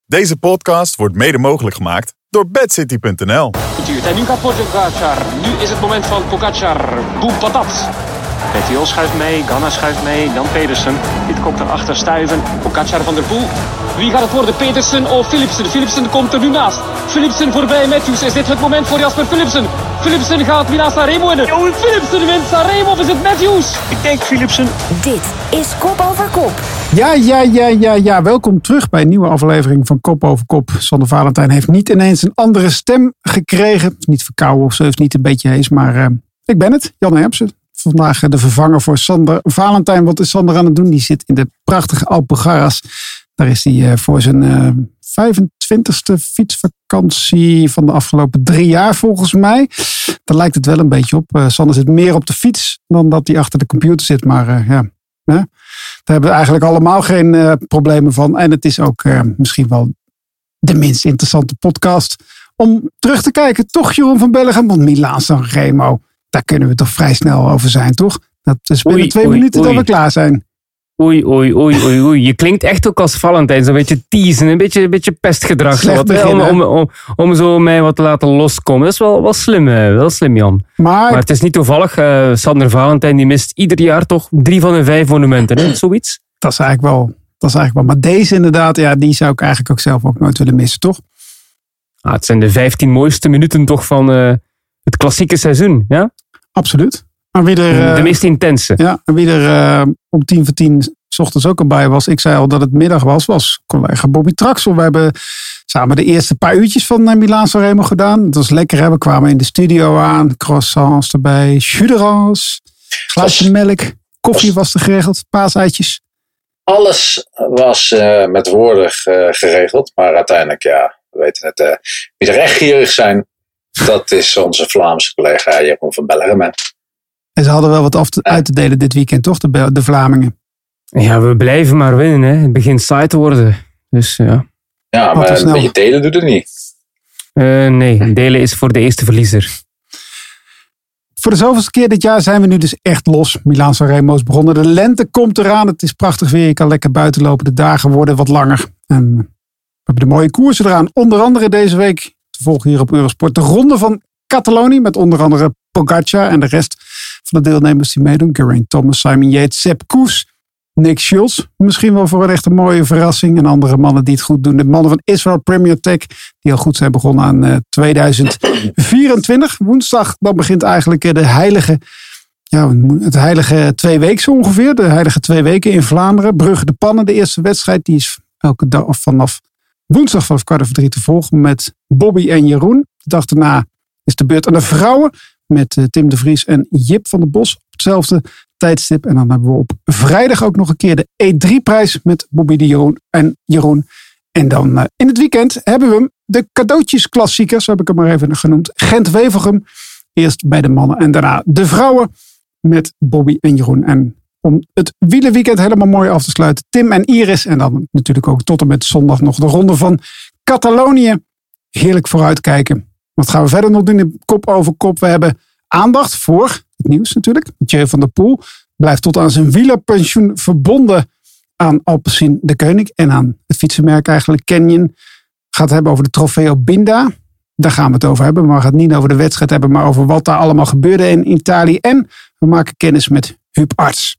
Deze podcast wordt mede mogelijk gemaakt door bedcity.nl. En nu gaat Pogacar. Nu is het moment van Pogacar. Boem patat. PTO schuift mee, Ganna schuift mee, dan Pedersen. Pitcock erachter stuiven. Pogacar van der Poel. Wie gaat het worden, Pedersen of Philipsen? Philipsen komt er nu naast. Philipsen voorbij Matthews. Is dit het moment voor Jasper Philipsen? Philipsen gaat Milan Sanremo winnen. Philipsen wint Sanremo of is het Matthews? Ik denk Philipsen. Dit is Kop Over Kop. Ja. Welkom terug bij een nieuwe aflevering van Kop Over Kop. Sander Valentijn heeft niet ineens een andere stem gekregen. Niet verkouden of zo, is niet een beetje hees. Maar ik ben het, Jan Hermsen. Vandaag de vervanger voor Sander Valentijn. Wat is Sander aan het doen? Die zit in de prachtige Alpujarras. Daar is hij voor zijn 25e fietsvakantie van de afgelopen 3 jaar volgens mij. Daar lijkt het wel een beetje op. Sander zit meer op de fiets dan dat hij achter de computer zit. Maar daar hebben we eigenlijk allemaal geen problemen van. En het is ook misschien wel de minst interessante podcast om terug te kijken. Toch, Jeroen van Bellegem? Want Milan Sanremo, daar kunnen we toch vrij snel over zijn, toch? Dat is binnen 2 minuten dat we klaar zijn. Oei. Je klinkt echt ook als Valentijn. Zo'n beetje teasen, een beetje pestgedrag. Om zo mij wat te laten loskomen. Dat is wel slim, Jan. Maar het is niet toevallig. Sander Valentijn die mist ieder jaar toch 3 van de 5 monumenten. Hè? Zoiets. Dat is eigenlijk wel. Maar deze inderdaad, ja, die zou ik eigenlijk ook zelf ook nooit willen missen, toch? Het zijn de 15 mooiste minuten toch van het klassieke seizoen, ja? Absoluut. Maar wie er, de meest intense. Ja, en wie er om 10:10 's ochtends ook al bij was. Ik zei al dat het middag was collega Bobby Traxel. We hebben samen de eerste paar uurtjes van Milan Sanremo gedaan. Het was lekker, hè? We kwamen in de studio aan. Croissants erbij, jus d'orange, glaasje melk. Koffie was er geregeld, paaseitjes. Alles was met woorden geregeld. Maar uiteindelijk, ja, we weten het. Wie er echt gierig zijn, dat is onze Vlaamse collega Jeroen van Bellegem. En ze hadden wel wat uit te delen dit weekend, toch? De Vlamingen. Ja, we blijven maar winnen. Hè. Het begint saai te worden. Dus ja. Ja, maar een beetje delen doet het niet. Nee, delen is voor de eerste verliezer. Voor de zoveelste keer dit jaar zijn we nu dus echt los. Milan Sanremo is begonnen. De lente komt eraan. Het is prachtig weer. Je kan lekker buiten lopen. De dagen worden wat langer. En we hebben de mooie koersen eraan. Onder andere deze week te volgen hier op Eurosport. De ronde van Catalonië met onder andere Pogacar en de rest van de deelnemers die meedoen. Geraint Thomas, Simon Yates, Sepp Kuss, Nick Schulz. Misschien wel voor een echt een mooie verrassing. En andere mannen die het goed doen. De mannen van Israel Premier Tech die al goed zijn begonnen aan 2024. Woensdag dan begint eigenlijk het heilige 2 weken zo ongeveer. De heilige 2 weken in Vlaanderen. Brugge de Pannen, de eerste wedstrijd. Die is elke dag vanaf woensdag vanaf 2:15 te volgen met Bobby en Jeroen. De dag daarna is de beurt aan de vrouwen met Tim de Vries en Jip van der Bos op hetzelfde tijdstip. En dan hebben we op vrijdag ook nog een keer de E3-prijs met Bobby de Jeroen. En dan in het weekend hebben we hem, de cadeautjesklassieker, zo heb ik hem maar even genoemd. Gent-Wevelgem, eerst bij de mannen en daarna de vrouwen met Bobby en Jeroen. En om het wielerweekend helemaal mooi af te sluiten, Tim en Iris. En dan natuurlijk ook tot en met zondag nog de ronde van Catalonië. Heerlijk vooruitkijken. Wat gaan we verder nog doen in Kop Over Kop? We hebben aandacht voor het nieuws natuurlijk. Mathieu van der Poel blijft tot aan zijn wielerpensioen verbonden aan Alpecin de Koning. En aan het fietsenmerk eigenlijk Canyon. Gaat het hebben over de Trofeo Binda. Daar gaan we het over hebben. Maar we gaan het niet over de wedstrijd hebben. Maar over wat daar allemaal gebeurde in Italië. En we maken kennis met Huub Arts.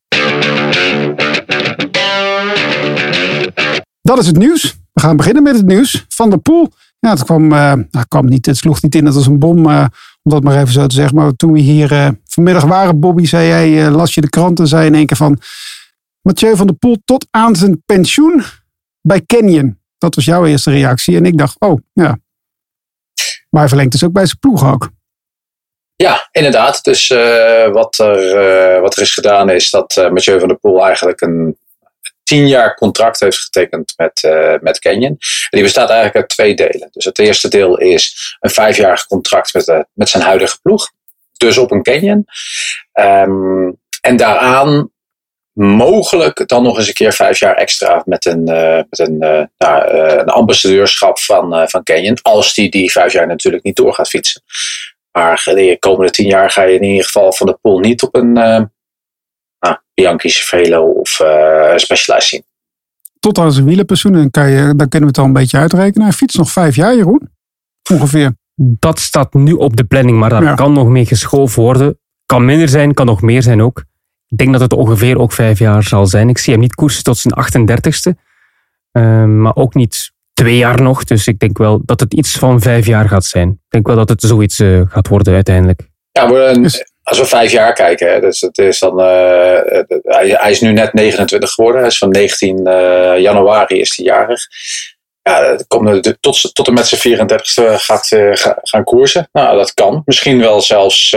Dat is het nieuws. We gaan beginnen met het nieuws. Van der Poel. Ja, het sloeg niet in als een bom, om dat maar even zo te zeggen. Maar toen we hier vanmiddag waren, Bobby, zei jij, las je de krant en zei in één keer van Mathieu van der Poel tot aan zijn pensioen bij Canyon. Dat was jouw eerste reactie. En ik dacht, oh ja. Maar hij verlengt dus ook bij zijn ploeg ook. Ja, inderdaad. Dus wat er is gedaan is dat Mathieu van der Poel eigenlijk een 10 jaar contract heeft getekend met Canyon. En die bestaat eigenlijk uit 2 delen. Dus het eerste deel is een 5-jarig contract met zijn huidige ploeg. Dus op een Canyon. En daaraan mogelijk dan nog eens een keer 5 jaar extra met een ambassadeurschap van Canyon. Als die 5 jaar natuurlijk niet door gaat fietsen. Maar de komende 10 jaar ga je in ieder geval van de Poel niet op een Bianchi, Cervelo of Specialized zien. tot aan zijn wielerpensioen. Dan kunnen we het al een beetje uitrekenen. Hij fietst nog 5 jaar, Jeroen. Ongeveer. Dat staat nu op de planning, maar daar kan nog mee geschoven worden. Kan minder zijn, kan nog meer zijn ook. Ik denk dat het ongeveer ook 5 jaar zal zijn. Ik zie hem niet koersen tot zijn 38ste. Maar ook niet 2 jaar nog. Dus ik denk wel dat het iets van 5 jaar gaat zijn. Ik denk wel dat het zoiets gaat worden uiteindelijk. Ja, als we 5 jaar kijken, dus het is dan, hij is nu net 29 geworden. Hij is van 19 januari is hij jarig. Ja, tot en met zijn 34ste gaan koersen. Nou, dat kan. Misschien wel zelfs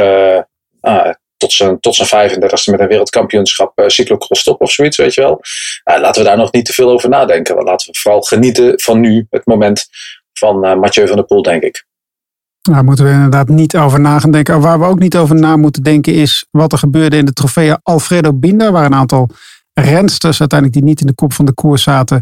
tot zijn 35ste met een wereldkampioenschap cyclocross stop of zoiets, weet je wel. Laten we daar nog niet te veel over nadenken. Want laten we vooral genieten van nu, het moment van Mathieu van der Poel, denk ik. Daar moeten we inderdaad niet over na gaan denken. Waar we ook niet over na moeten denken is wat er gebeurde in de Trofeo Alfredo Binda. Waar een aantal rensters uiteindelijk die niet in de kop van de koers zaten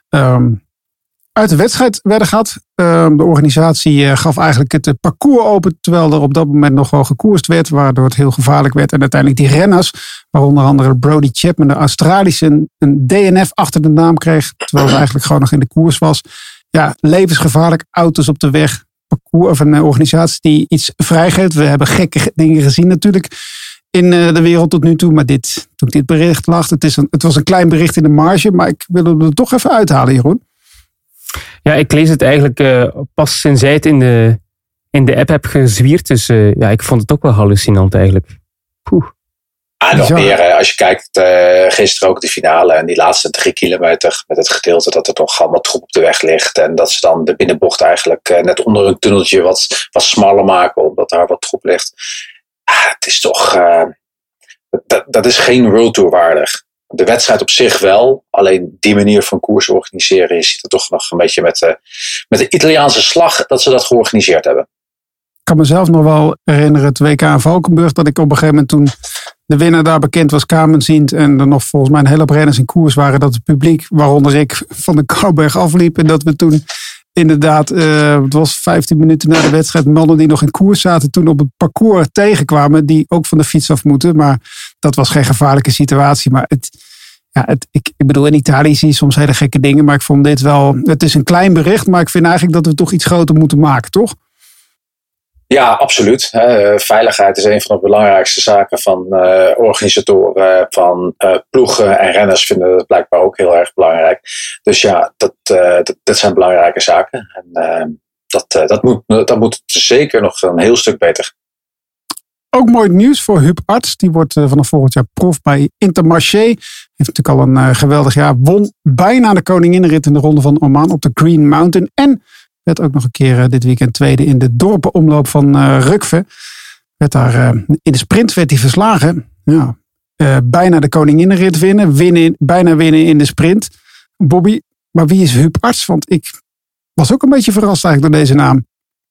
uit de wedstrijd werden gehad. De organisatie gaf eigenlijk het parcours open, terwijl er op dat moment nog wel gekoerst werd, waardoor het heel gevaarlijk werd. En uiteindelijk die renners, waaronder andere Brody Chapman, de Australische, een DNF achter de naam kreeg, terwijl ze eigenlijk gewoon nog in de koers was. Ja, levensgevaarlijk, auto's op de weg, parcours of een organisatie die iets vrijgeeft. We hebben gekke dingen gezien natuurlijk in de wereld tot nu toe, maar toen ik dit bericht las, het was een klein bericht in de marge, maar ik wil het er toch even uithalen, Jeroen. Ja, ik lees het eigenlijk pas sinds jij het in de app heb gezwierd. Dus ik vond het ook wel hallucinant eigenlijk. Poeh. Nog meer, als je kijkt, gisteren ook de finale en die laatste 3 kilometer met het gedeelte dat er toch allemaal troep op de weg ligt. En dat ze dan de binnenbocht eigenlijk net onder een tunneltje wat smaller maken, omdat daar wat troep ligt. Het is toch, dat is geen World Tour waardig. De wedstrijd op zich wel, alleen die manier van koers organiseren, je ziet het toch nog een beetje met de Italiaanse slag dat ze dat georganiseerd hebben. Ik kan mezelf nog wel herinneren, het WK in Valkenburg, dat ik op een gegeven moment toen de winnaar daar bekend was, Kamenziend, en er nog volgens mij een hele hoop renners in koers waren, dat het publiek, waaronder ik, van de Kouwberg afliep en dat we toen inderdaad, het was 15 minuten na de wedstrijd, mannen die nog in koers zaten toen op het parcours tegenkwamen, die ook van de fiets af moeten. Maar dat was geen gevaarlijke situatie. Maar ik bedoel, in Italië zie je soms hele gekke dingen. Maar ik vond dit wel, het is een klein bericht, maar ik vind eigenlijk dat we toch iets groter moeten maken, toch? Ja, absoluut. Veiligheid is een van de belangrijkste zaken van organisatoren, van ploegen en renners vinden dat blijkbaar ook heel erg belangrijk. Dus ja, dat zijn belangrijke zaken. En dat moet zeker nog een heel stuk beter. Ook mooi nieuws voor Huub Arts. Die wordt vanaf volgend jaar prof bij Intermarché. Heeft natuurlijk al een geweldig jaar. Won bijna de koninginnenrit in de Ronde van Oman op de Green Mountain. En werd ook nog een keer dit weekend tweede in de dorpenomloop van Rukve. Werd daar in de sprint werd hij verslagen. Ja, bijna de koninginnenrit bijna winnen in de sprint. Bobby, maar wie is Huub Arts? Want ik was ook een beetje verrast eigenlijk door deze naam.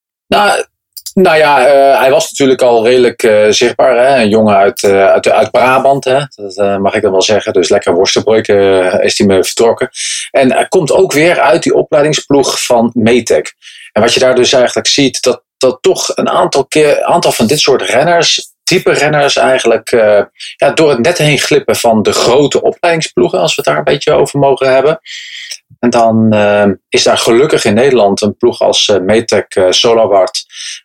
Nou ja, hij was natuurlijk al redelijk zichtbaar. Hè? Een jongen uit Brabant, hè? Dat mag ik dan wel zeggen. Dus lekker worstenbroek is hij mee vertrokken. En hij komt ook weer uit die opleidingsploeg van Metec. En wat je daar dus eigenlijk ziet, dat toch een aantal van dit soort renners, type renners eigenlijk, door het net heen glippen van de grote opleidingsploegen, als we het daar een beetje over mogen hebben. En dan is daar gelukkig in Nederland een ploeg als Metec Soloward,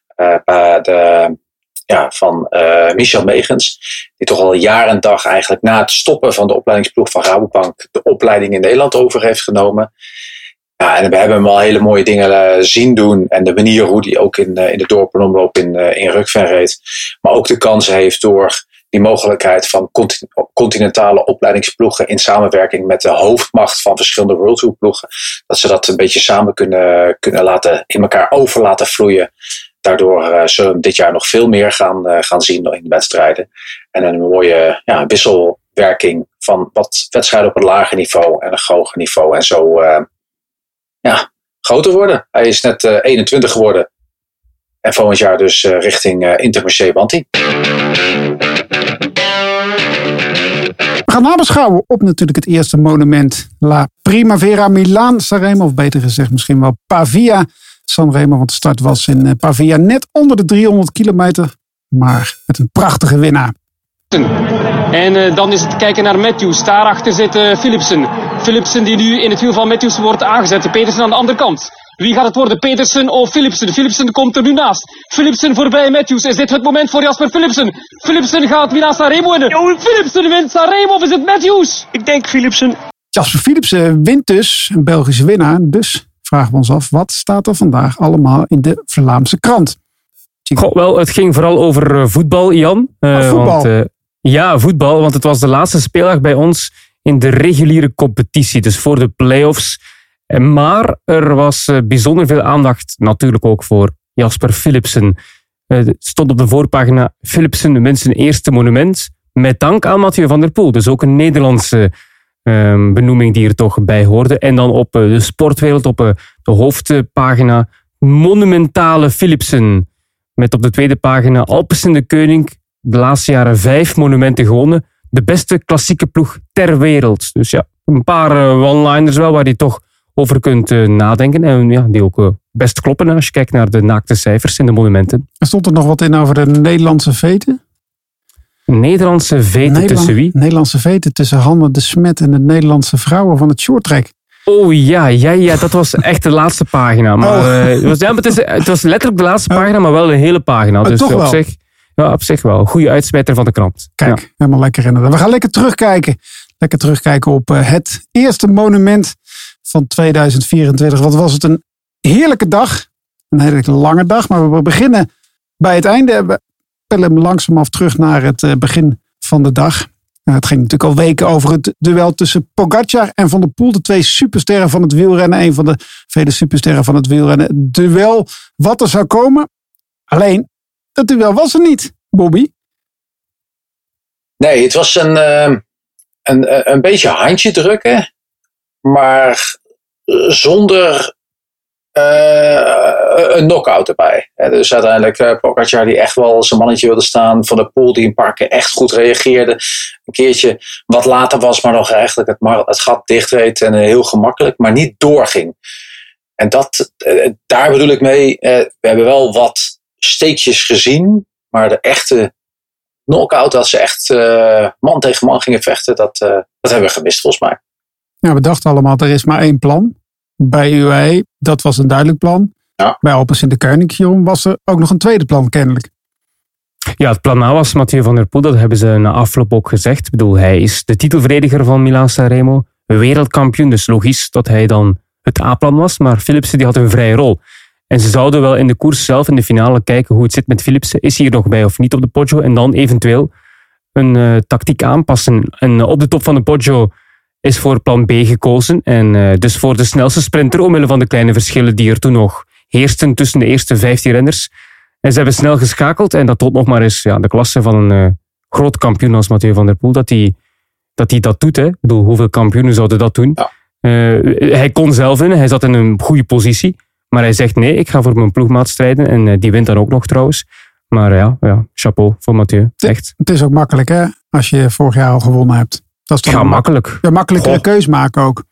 van Michel Megens, die toch al jaar en dag eigenlijk na het stoppen van de opleidingsploeg van Rabobank de opleiding in Nederland over heeft genomen. Ja, en we hebben hem al hele mooie dingen zien doen en de manier hoe hij ook in de dorpenomloop in Rukven reed, maar ook de kansen heeft door die mogelijkheid van continentale opleidingsploegen in samenwerking met de hoofdmacht van verschillende World Tour ploegen, dat ze dat een beetje samen kunnen laten in elkaar over laten vloeien. Daardoor zullen we dit jaar nog veel meer gaan zien in de wedstrijden. En een mooie wisselwerking van wat wedstrijden op een lager niveau en een hoger niveau. En zo groter worden. Hij is net 21 geworden. En volgend jaar dus richting Intermarché Banti. We gaan nabeschouwen op natuurlijk het eerste monument. La Primavera Milaan Sanremo. Of beter gezegd misschien wel Pavia Sanremo, want de start was in Pavia net onder de 300 kilometer, maar met een prachtige winnaar. En dan is het kijken naar Matthews. Daarachter zit Philipsen. Philipsen die nu in het wiel van Matthews wordt aangezet. Petersen aan de andere kant. Wie gaat het worden? Petersen of Philipsen? Philipsen komt er nu naast. Philipsen voorbij Matthews. Is dit het moment voor Jasper Philipsen? Philipsen gaat Milan Sanremo winnen. Philipsen wint Sanremo of is het Matthews? Ik denk Philipsen. Jasper Philipsen wint dus, een Belgische winnaar. Dus vragen we ons af, wat staat er vandaag allemaal in de Vlaamse krant? Wel, het ging vooral over voetbal, Jan. Voetbal? Voetbal, want het was de laatste speeldag bij ons in de reguliere competitie. Dus voor de play-offs. Maar er was bijzonder veel aandacht natuurlijk ook voor Jasper Philipsen. Stond op de voorpagina: Philipsen wint zijn eerste monument met dank aan Mathieu van der Poel. Dus ook een Nederlandse benoeming die er toch bij hoorde. En dan op de sportwereld, op de hoofdpagina, monumentale Philipsen. Met op de tweede pagina Alpecin de Koning, de laatste jaren 5 monumenten gewonnen. De beste klassieke ploeg ter wereld. Dus ja, een paar one-liners wel waar je toch over kunt nadenken. En ja, die ook best kloppen als je kijkt naar de naakte cijfers in de monumenten. Stond er nog wat in over de Nederlandse veten? Nederlandse veten tussen wie? Nederlandse veten tussen Hanne de Smet en de Nederlandse vrouwen van het shorttrack. Oh ja, dat was echt de laatste pagina. Maar, het was letterlijk de laatste pagina, maar wel een hele pagina. Dus op zich wel. Een goede uitsmijter van de krant. Kijk, helemaal lekker inderdaad. We gaan lekker terugkijken. Lekker terugkijken op het eerste monument van 2024. Wat was het een heerlijke dag. Een hele lange dag, maar we beginnen bij het einde. We pellen langzaam terug naar het begin van de dag. Het ging natuurlijk al weken over het duel tussen Pogačar en Van der Poel. De twee supersterren van het wielrennen. Een van de vele supersterren van het wielrennen. Het duel wat er zou komen. Alleen, dat duel was er niet, Bobby. Nee, het was een beetje handje drukken. Maar zonder een knock-out erbij. Dus uiteindelijk Pogačar die echt wel zijn mannetje wilde staan. Van der Poel die een paar keer echt goed reageerde. Een keertje wat later was, maar nog eigenlijk het gat dichtreed. En heel gemakkelijk, maar niet doorging. En daar bedoel ik mee. We hebben wel wat steekjes gezien. Maar de echte knock-out, dat ze echt man tegen man gingen vechten. Dat hebben we gemist volgens mij. Ja, we dachten allemaal, er is maar één plan. Bij UAE, dat was een duidelijk plan. Ja. Bij Alpecin de Koning was er ook nog een tweede plan kennelijk. Ja, het plan A was Mathieu van der Poel. Dat hebben ze na afloop ook gezegd. Ik bedoel, hij is de titelverdediger van Milan Sanremo. Wereldkampioen, dus logisch dat hij dan het A-plan was. Maar Philipsen die had een vrije rol. En ze zouden wel in de koers zelf, in de finale, kijken hoe het zit met Philipsen. Is hij er nog bij of niet op de Poggio? En dan eventueel een tactiek aanpassen. En op de top van de Poggio is voor plan B gekozen. En dus voor de snelste sprinter, omwille van de kleine verschillen die er toen nog heersten tussen de eerste 15 renners. En ze hebben snel geschakeld. En dat toont nog maar eens de klasse van een groot kampioen als Mathieu van der Poel. Dat hij dat doet. Hè. Ik bedoel, hoeveel kampioenen zouden dat doen? Ja. Hij kon zelf winnen. Hij zat in een goede positie. Maar hij zegt nee, ik ga voor mijn ploegmaat strijden. En die wint dan ook nog trouwens. Maar ja, chapeau voor Mathieu. Echt. Het is ook makkelijk hè, als je vorig jaar al gewonnen hebt. Dat is toch makkelijk. Een makkelijkere keus maken ook.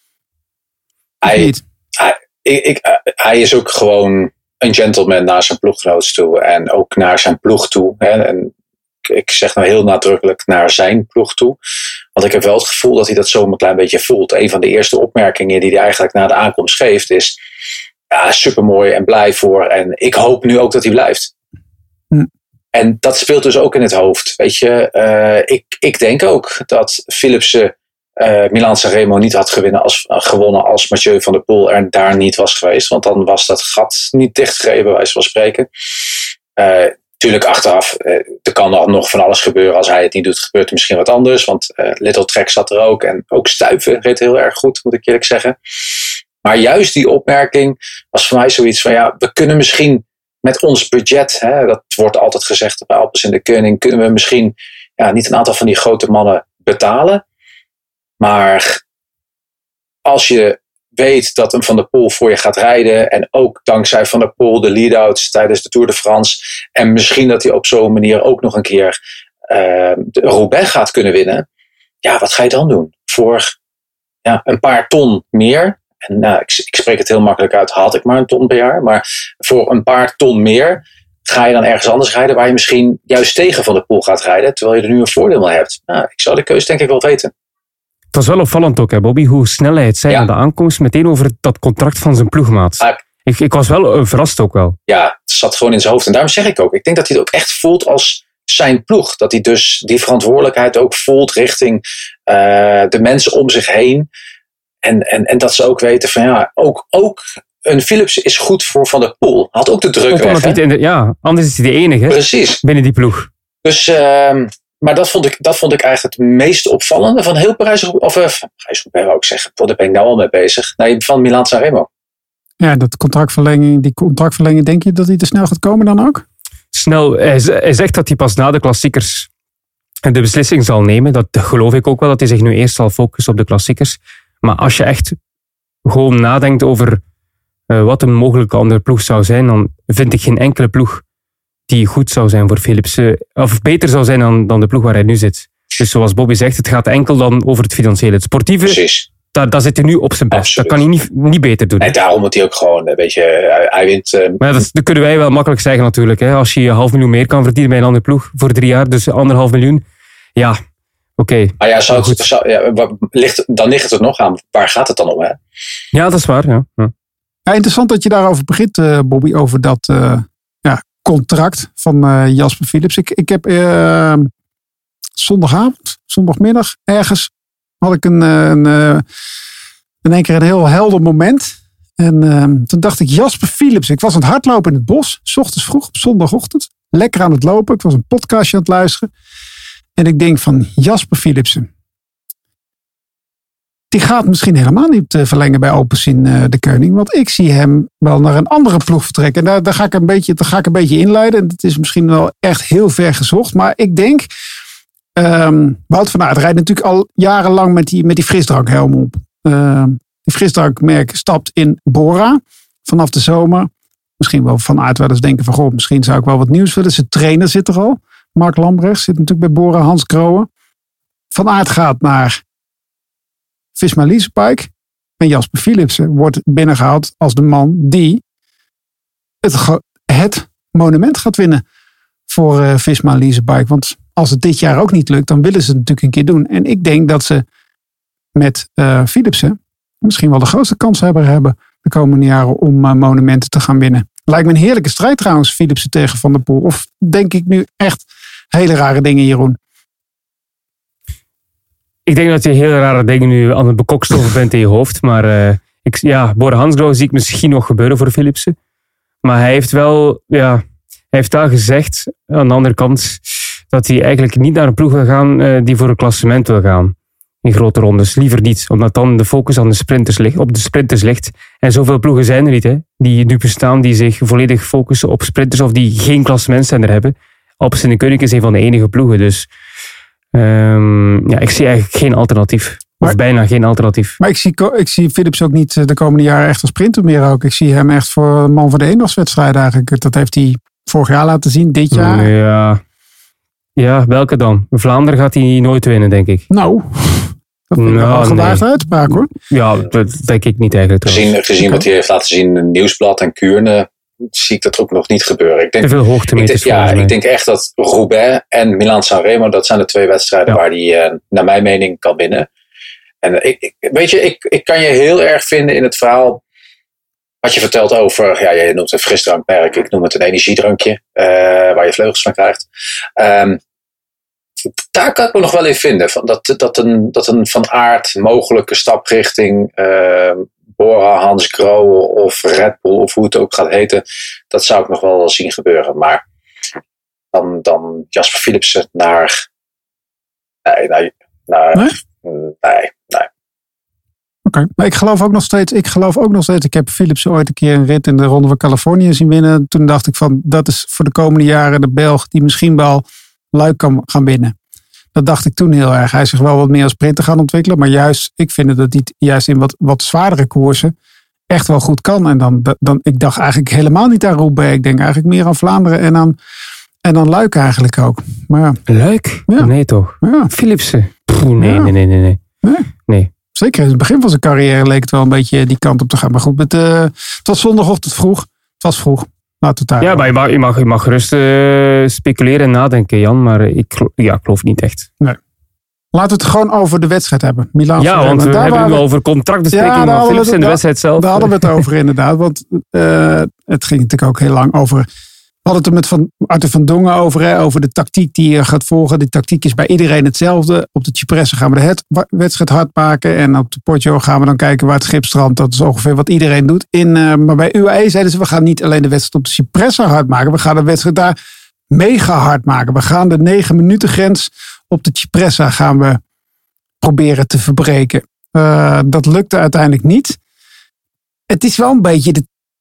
Hij is ook gewoon een gentleman naar zijn ploeggenoot toe. En ook naar zijn ploeg toe. Hè. En ik zeg nou heel nadrukkelijk naar zijn ploeg toe. Want ik heb wel het gevoel dat hij dat zo een klein beetje voelt. Een van de eerste opmerkingen die hij eigenlijk na de aankomst geeft is... Ja, supermooi en blij voor. En ik hoop nu ook dat hij blijft. En dat speelt dus ook in het hoofd. Weet je, ik denk ook dat Philipsen Milan Sanremo niet had gewonnen als Mathieu van der Poel er daar niet was geweest. Want dan was dat gat niet dichtgegeven, bij wijze van spreken. Tuurlijk achteraf, er kan nog van alles gebeuren. Als hij het niet doet, gebeurt er misschien wat anders. Want Little Trek zat er ook. En ook Stuyven reed heel erg goed, moet ik eerlijk zeggen. Maar juist die opmerking was voor mij zoiets van... ja, we kunnen misschien met ons budget... Hè, dat wordt altijd gezegd bij Alpecin de Koning... kunnen we misschien niet een aantal van die grote mannen betalen. Maar als je weet dat een Van der Poel voor je gaat rijden... en ook dankzij Van der Poel de lead-outs tijdens de Tour de France... en misschien dat hij op zo'n manier ook nog een keer de Roubaix gaat kunnen winnen... ja, wat ga je dan doen? Voor een paar ton meer... En ik spreek het heel makkelijk uit, had ik maar een ton per jaar. Maar voor een paar ton meer ga je dan ergens anders rijden waar je misschien juist tegen Van der Poel gaat rijden, terwijl je er nu een voordeel mee hebt? Nou, ik zou de keuze denk ik wel weten. Het was wel opvallend ook, hè, Bobby, hoe snel hij het zei aan de aankomst, meteen over dat contract van zijn ploegmaat. Ik was wel verrast ook wel. Ja, het zat gewoon in zijn hoofd. En daarom zeg ik ook, ik denk dat hij het ook echt voelt als zijn ploeg. Dat hij dus die verantwoordelijkheid ook voelt richting de mensen om zich heen. En dat ze ook weten van ook een Philips is goed voor Van der Poel. Had ook de druk ook weg. Anders is hij de enige. Precies. Binnen die ploeg. Dus, maar dat vond ik eigenlijk het meest opvallende van heel Parijs-Roubaix. Of Parijs-Roubaix wou ik zeggen. Daar ben ik nou al mee bezig. Nee, van Milaan-Sanremo. Ja, die contractverlenging, denk je dat die te snel gaat komen dan ook? Snel. Hij zegt dat hij pas na de klassiekers de beslissing zal nemen. Dat geloof ik ook wel, dat hij zich nu eerst zal focussen op de klassiekers. Maar als je echt gewoon nadenkt over wat een mogelijke andere ploeg zou zijn, dan vind ik geen enkele ploeg die goed zou zijn voor Philipsen. Of beter zou zijn dan de ploeg waar hij nu zit. Dus zoals Bobby zegt, het gaat enkel dan over het financiële. Het sportieve, precies. Daar zit hij nu op zijn best. Absoluut. Dat kan hij niet beter doen. En daarom moet hij ook gewoon, hij wint. Maar dat kunnen wij wel makkelijk zeggen natuurlijk. Hè. Als je $500.000 meer kan verdienen bij een andere ploeg voor 3 jaar, dus $1,5 miljoen. Ja, oké. Maar ja, dan ligt het er nog aan. Waar gaat het dan om? Hè? Ja, dat is waar. Ja. Ja, interessant dat je daarover begint, Bobby, over dat contract van Jasper Philips. Ik heb zondagmiddag ergens had ik in één keer een heel helder moment. En toen dacht ik, Jasper Philips. Ik was aan het hardlopen in het bos, 's ochtends vroeg op zondagochtend. Lekker aan het lopen. Ik was een podcastje aan het luisteren. En ik denk van Jasper Philipsen. Die gaat misschien helemaal niet verlengen bij Alpecin de Koning. Want ik zie hem wel naar een andere ploeg vertrekken. En daar ga ik een beetje inleiden. En dat is misschien wel echt heel ver gezocht. Maar ik denk, Wout van Aert rijdt natuurlijk al jarenlang met die frisdrankhelm op. Die frisdrankmerk stapt in Bora vanaf de zomer. Misschien wel Van Aert wel eens denken van, goh, misschien zou ik wel wat nieuws willen. Zijn trainer zit er al. Mark Lambrecht zit natuurlijk bij Bora, Hans Grohe. Van Aert gaat naar Visma Leasepike. En Jasper Philipsen wordt binnengehaald als de man die het monument gaat winnen voor Visma Leasepike. Want als het dit jaar ook niet lukt, dan willen ze het natuurlijk een keer doen. En ik denk dat ze met Philipsen misschien wel de grootste kans hebben de komende jaren om monumenten te gaan winnen. Lijkt me een heerlijke strijd trouwens, Philipsen tegen Van der Poel. Of denk ik nu echt hele rare dingen, Jeroen? Ik denk dat je hele rare dingen nu aan het bekokstoven bent in je hoofd. Maar Bora Hansgrohe zie ik misschien nog gebeuren voor Philipsen. Maar hij heeft wel gezegd, aan de andere kant, dat hij eigenlijk niet naar een ploeg wil gaan die voor een klassement wil gaan. In grote rondes. Liever niet. Omdat dan de focus op de sprinters ligt. En zoveel ploegen zijn er niet, hè, die nu bestaan, die zich volledig focussen op sprinters of die geen klassementzender hebben. Alpecin de Koning is een van de enige ploegen. Dus ik zie eigenlijk geen alternatief. Of bijna geen alternatief. Maar ik zie Philips ook niet de komende jaren echt als sprinter meer ook. Ik zie hem echt voor een man van de eendagswedstrijd eigenlijk. Dat heeft hij vorig jaar laten zien, dit jaar. Ja, welke dan? Vlaanderen gaat hij nooit winnen, denk ik. Nou, dat vind ik wel een gewaagde uitspraak, hoor. Ja, dat denk ik niet eigenlijk. Gezien wat hij heeft laten zien in Nieuwsblad en Kuurne, zie ik dat ook nog niet gebeuren. Te veel hoogtemeters. Ik denk echt dat Roubaix en Milaan-Sanremo, dat zijn de 2 wedstrijden waar hij, naar mijn mening, kan winnen. En ik kan je heel erg vinden in het verhaal wat je vertelt over, je noemt het een frisdrankmerk, ik noem het een energiedrankje, waar je vleugels van krijgt. Daar kan ik me nog wel in vinden. Dat een Van Aert mogelijke stap richting Bora, Hans Grohe of Red Bull, of hoe het ook gaat heten, dat zou ik nog wel zien gebeuren. Maar dan Jasper Philipsen naar... Nee. Oké, maar ik geloof ook nog steeds, ik heb Philipsen ooit een keer een rit in de Ronde van Californië zien winnen. Toen dacht ik van, dat is voor de komende jaren de Belg die misschien wel Luik kan gaan winnen. Dat dacht ik toen heel erg. Hij is zich wel wat meer als sprinter gaan ontwikkelen. Maar juist, ik vind dat hij juist in wat zwaardere koersen echt wel goed kan. En dan ik dacht eigenlijk helemaal niet aan Roubaix. Ik denk eigenlijk meer aan Vlaanderen en aan Luik eigenlijk ook. Maar ja. Luik? Ja. Nee toch? Ja. Philipsen? Nee. Zeker in het begin van zijn carrière leek het wel een beetje die kant op te gaan. Maar goed, het was zondagochtend vroeg. Het was vroeg. Laten we het daar. Ja, maar je mag gerust speculeren en nadenken, Jan. Maar ik geloof niet echt. Nee. Laten we het gewoon over de wedstrijd hebben. Milan want we hebben nu over contractbesprekingen van Philips in de wedstrijd zelf. Daar hadden we het over inderdaad. Want het ging natuurlijk ook heel lang over... We hadden het er met Arthur van Dongen over de tactiek die je gaat volgen. Die tactiek is bij iedereen hetzelfde. Op de Cipressa gaan we de wedstrijd hard maken. En op de Poggio gaan we dan kijken waar het schip strandt. Dat is ongeveer wat iedereen doet. Maar bij UAE zeiden ze, we gaan niet alleen de wedstrijd op de Cipressa hard maken. We gaan de wedstrijd daar mega hard maken. We gaan de 9 minuten grens op de Cipressa gaan we proberen te verbreken. Dat lukte uiteindelijk niet. Het is wel een beetje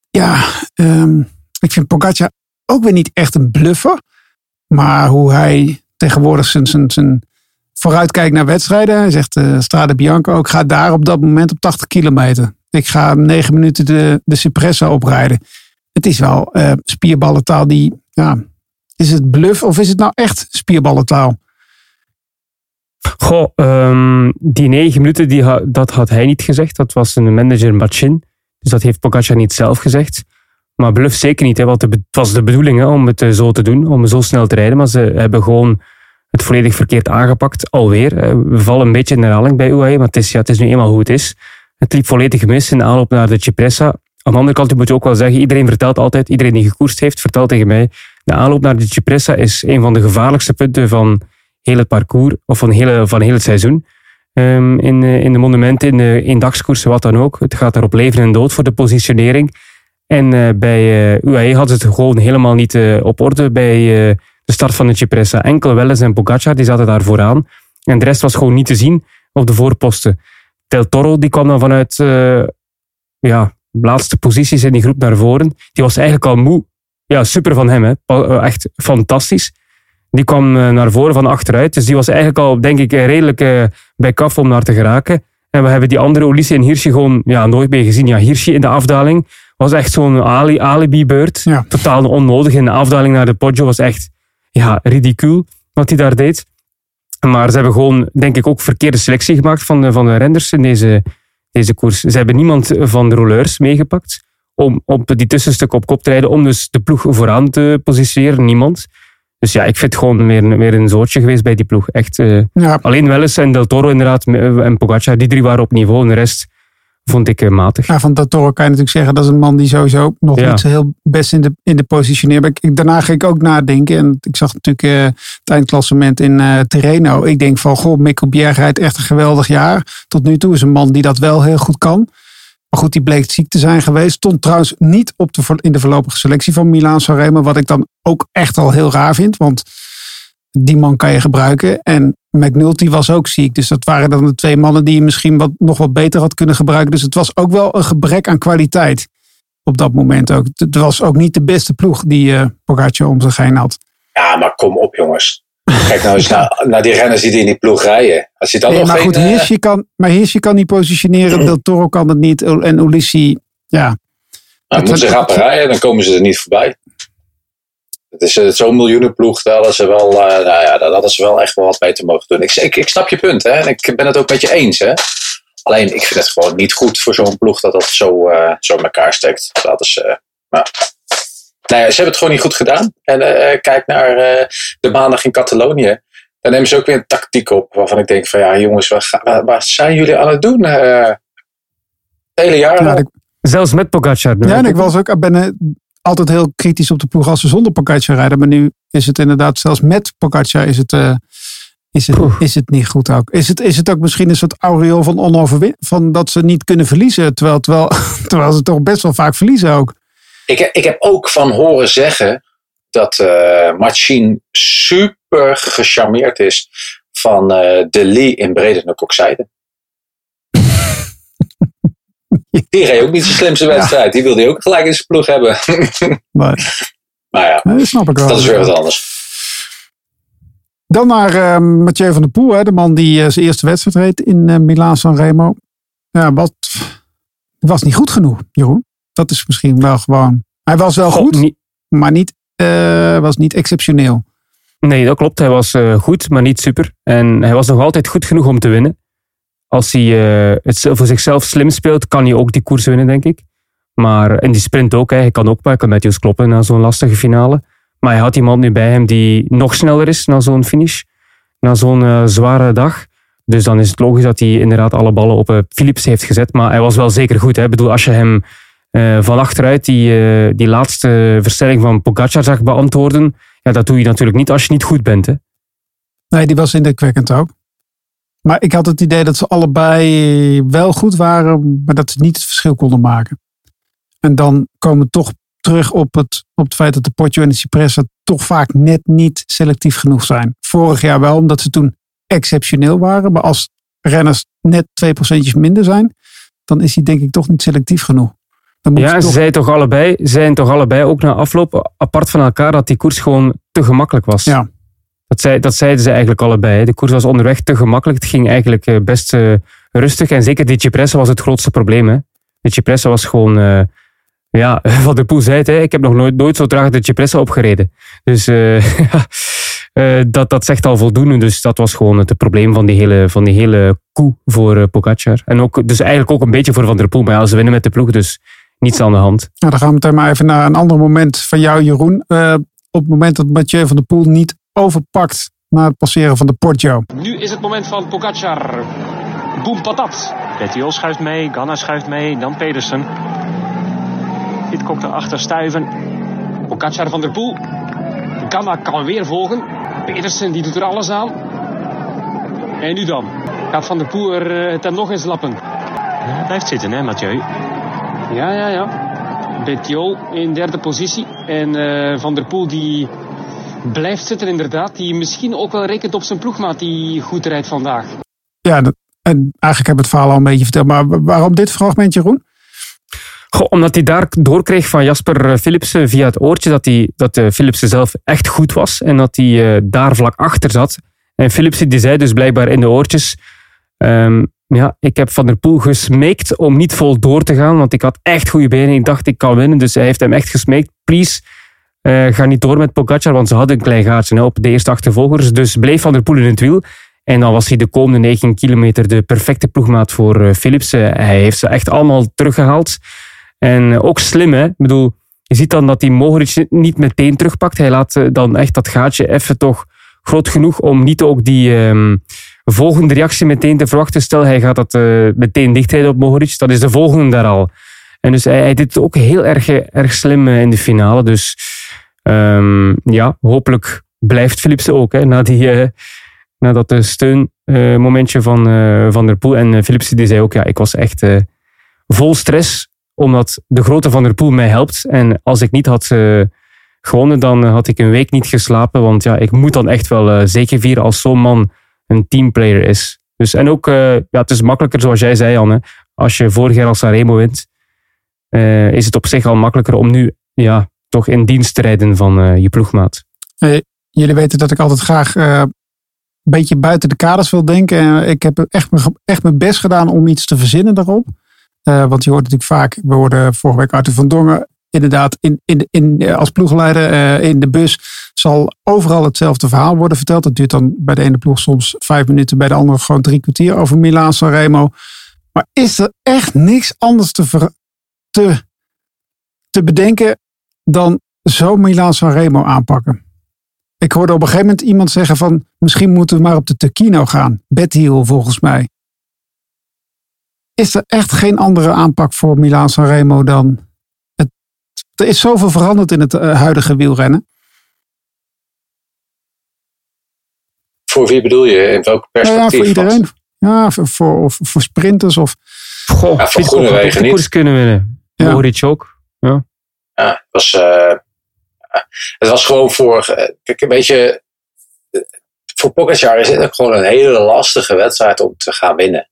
ik vind Pogačar ook weer niet echt een bluffer. Maar hoe hij tegenwoordig zijn vooruitkijkt naar wedstrijden. Hij zegt Strade Bianca ook. Ik ga daar op dat moment op 80 kilometer. Ik ga 9 minuten de Cipressa oprijden. Het is wel spierballentaal die... Ja, is het bluff of is het nou echt spierballentaal? Goh, die 9 minuten dat had hij niet gezegd. Dat was een manager Machin. Dus dat heeft Pogačar niet zelf gezegd. Maar bluff zeker niet, hè, want het was de bedoeling om het zo te doen, om zo snel te rijden. Maar ze hebben gewoon het volledig verkeerd aangepakt, alweer. We vallen een beetje in herhaling bij UAE, maar het is nu eenmaal hoe het is. Het liep volledig mis in de aanloop naar de Cipressa. Aan de andere kant moet je ook wel zeggen, iedereen vertelt altijd, iedereen die gekoerst heeft, vertelt tegen mij, de aanloop naar de Cipressa is een van de gevaarlijkste punten van heel het parcours, of van heel het seizoen. In de monumenten, in de eendagskoersen, wat dan ook. Het gaat daar op leven en dood voor de positionering. En bij UAE hadden ze het gewoon helemaal niet op orde bij de start van de Cipressa. Enkel Welles en Pogačar, die zaten daar vooraan. En de rest was gewoon niet te zien op de voorposten. Del Toro, die kwam dan vanuit laatste posities in die groep naar voren. Die was eigenlijk al moe. Ja, super van hem. Hè. Echt fantastisch. Die kwam naar voren van achteruit. Dus die was eigenlijk al, denk ik, redelijk bij kaf om naar te geraken. En we hebben die andere Ulissi en Hirschi gewoon nooit meer gezien. Ja, Hirschi in de afdaling was echt zo'n alibi-beurt. Ja. Totaal onnodig. In de afdaling naar de Poggio was echt ridicuul wat hij daar deed. Maar ze hebben gewoon, denk ik, ook verkeerde selectie gemaakt van de renners in deze koers. Ze hebben niemand van de rouleurs meegepakt om op die tussenstuk op kop te rijden, om dus de ploeg vooraan te positioneren. Niemand. Dus ja, ik vind het gewoon weer een zootje geweest bij die ploeg. Echt, alleen Welles en Del Toro inderdaad en Pogačar, die 3 waren op niveau en de rest vond ik matig. Ja, van Del Toro kan je natuurlijk zeggen, dat is een man die sowieso nog niet zo heel best in de positioneer. Daarna ging ik ook nadenken en ik zag natuurlijk het eindklassement in Tirreno. Ik denk van, Mikkel Bjerg rijdt echt een geweldig jaar. Tot nu toe is een man die dat wel heel goed kan. Maar goed, die bleek ziek te zijn geweest. Stond trouwens niet in de voorlopige selectie van Milaan-Sanremo. Wat ik dan ook echt al heel raar vind. Want die man kan je gebruiken. En McNulty was ook ziek. Dus dat waren dan de 2 mannen die je misschien nog wat beter had kunnen gebruiken. Dus het was ook wel een gebrek aan kwaliteit. Op dat moment ook. Het was ook niet de beste ploeg die Pogačar om zich heen had. Ja, maar kom op jongens. Kijk nou eens naar die renners die in die ploeg rijden. Als je dan nog goed, Hirschi kan niet positioneren. Del Toro kan het niet. En Ulissi, ja. Nou, moeten ze rappen rijden, dan komen ze er niet voorbij. Het is zo'n miljoenenploeg. Daar hadden ze wel echt wel wat beter mogen doen. Ik snap je punt. Hè? En ik ben het ook met je eens. Hè? Alleen, ik vind het gewoon niet goed voor zo'n ploeg dat zo in elkaar steekt. Dat is... ze hebben het gewoon niet goed gedaan. En kijk naar de maandag in Catalonië. Dan nemen ze ook weer een tactiek op. Waarvan ik denk van jongens, wat zijn jullie aan het doen? Het hele jaar. Zelfs met Pogačar. Ja, en ik ben altijd heel kritisch op de ploeg als ze zonder Pogačar rijden. Maar nu is het inderdaad, zelfs met Pogačar is het niet goed ook. Is het ook misschien een soort aureool van dat ze niet kunnen verliezen. Terwijl ze toch best wel vaak verliezen ook. Ik heb ook van horen zeggen dat Machin super gecharmeerd is van De Lee in Bredener-Kokzijde. Die reed ook niet zijn slimste wedstrijd. Ja. Die wilde hij ook gelijk in zijn ploeg hebben. Maar ja, dat snap ik wel. Dat is weer wat anders. Dan naar Mathieu van der Poel. De man die zijn eerste wedstrijd reed in Milaan-Sanremo. Ja, was niet goed genoeg, Jeroen. Dat is misschien wel gewoon... Hij was wel goed, maar was niet exceptioneel. Nee, dat klopt. Hij was goed, maar niet super. En hij was nog altijd goed genoeg om te winnen. Als hij het voor zichzelf slim speelt, kan hij ook die koers winnen, denk ik. Maar in die sprint ook, hij kan ook Michael Matthews kloppen na zo'n lastige finale. Maar hij had iemand nu bij hem die nog sneller is na zo'n finish. Na zo'n zware dag. Dus dan is het logisch dat hij inderdaad alle ballen op Philips heeft gezet. Maar hij was wel zeker goed. Hè? Ik bedoel, als je hem van achteruit die laatste versnelling van Pogačar zag beantwoorden. Ja, dat doe je natuurlijk niet als je niet goed bent. Hè? Nee, die was indrukwekkend ook. Maar ik had het idee dat ze allebei wel goed waren, maar dat ze niet het verschil konden maken. En dan komen we toch terug op het feit dat de Poggio en de Cipressa toch vaak net niet selectief genoeg zijn. Vorig jaar wel, omdat ze toen exceptioneel waren. Maar als renners net 2% minder zijn, dan is hij denk ik toch niet selectief genoeg. Ja, ze zeiden toch allebei ook na afloop, apart van elkaar, dat die koers gewoon te gemakkelijk was. Ja. Dat zeiden ze eigenlijk allebei. De koers was onderweg te gemakkelijk. Het ging eigenlijk best rustig. En zeker de Cipressa was het grootste probleem. Hè. De Cipressa was gewoon... Van der Poel zei het, hè, ik heb nog nooit zo traag de Cipressa opgereden. Dus dat zegt al voldoende. Dus dat was gewoon het probleem van die hele koe voor Pogačar. En ook, dus eigenlijk ook een beetje voor Van der Poel. Maar ja, ze winnen met de ploeg, dus niets aan de hand. Nou, dan gaan we meteen maar even naar een ander moment van jou, Jeroen. Op het moment dat Mathieu van der Poel niet overpakt na het passeren van de Poggio. Nu is het moment van Pogačar. Boem patat. Bettiol schuift mee, Ganna schuift mee, dan Pedersen. Pidcock erachter stuiven. Pogačar van der Poel. Ganna kan weer volgen. Pedersen die doet er alles aan. En nu dan? Gaat Van der Poel er ten nog eens lappen? Ja, hij blijft zitten, hè, Mathieu? Ja. Bettiol in derde positie. En Van der Poel die blijft zitten inderdaad. Die misschien ook wel rekent op zijn ploegmaat die goed rijdt vandaag. Ja, en eigenlijk heb ik het verhaal al een beetje verteld. Maar waarom dit fragment, Jeroen? Omdat hij daar doorkreeg van Jasper Philipsen via het oortje dat Philipsen zelf echt goed was. En dat hij daar vlak achter zat. En Philipsen die zei dus blijkbaar in de oortjes... ik heb Van der Poel gesmeekt om niet vol door te gaan. Want ik had echt goede benen. Ik dacht ik kan winnen. Dus hij heeft hem echt gesmeekt. Please, ga niet door met Pogačar. Want ze hadden een klein gaatje op de eerste achtervolgers. Dus bleef Van der Poel in het wiel. En dan was hij de komende 9 kilometer de perfecte ploegmaat voor Philipsen. Hij heeft ze echt allemaal teruggehaald. En ook slim, hè. Ik bedoel, je ziet dan dat hij Mohoric niet meteen terugpakt. Hij laat dan echt dat gaatje even toch groot genoeg om niet ook die volgende reactie meteen te verwachten. Stel, hij gaat dat meteen dichtrijden op Mohoric. Dat is de volgende daar al. En dus hij deed het ook heel erg slim in de finale. Dus hopelijk blijft Philipsen ook, hè, na dat steunmomentje van der Poel. En Philipsen die zei ook, ik was echt vol stress, omdat de grote Van der Poel mij helpt. En als ik niet had gewonnen, dan had ik een week niet geslapen. Want ik moet dan echt wel zeker vieren als zo'n man een teamplayer is. Dus, en ook, het is makkelijker, zoals jij zei, Anne. Als je vorig jaar als Sanremo wint, is het op zich al makkelijker om nu toch in dienst te rijden van je ploegmaat. Jullie weten dat ik altijd graag een beetje buiten de kaders wil denken. Ik heb echt mijn best gedaan om iets te verzinnen daarop. Want je hoort natuurlijk vaak, we hoorden vorige week Arthur van Dongen, inderdaad als ploegleider in de bus zal overal hetzelfde verhaal worden verteld. Dat duurt dan bij de ene ploeg soms 5 minuten, bij de andere gewoon 3 kwartier over Milaan-Sanremo. Maar is er echt niks anders te bedenken dan zo Milaan-Sanremo aanpakken? Ik hoorde op een gegeven moment iemand zeggen van misschien moeten we maar op de Turkino gaan. Bettiol volgens mij. Is er echt geen andere aanpak voor Milaan-Sanremo dan... Er is zoveel veranderd in het huidige wielrennen. Voor wie bedoel je? In welk perspectief? Voor iedereen. Ja, voor sprinters of... voor Groenewegen niet. Koers kunnen winnen. Mohoric ook. Ja. Het was gewoon voor... Kijk, een beetje... Voor Pogačar is het ook gewoon een hele lastige wedstrijd om te gaan winnen.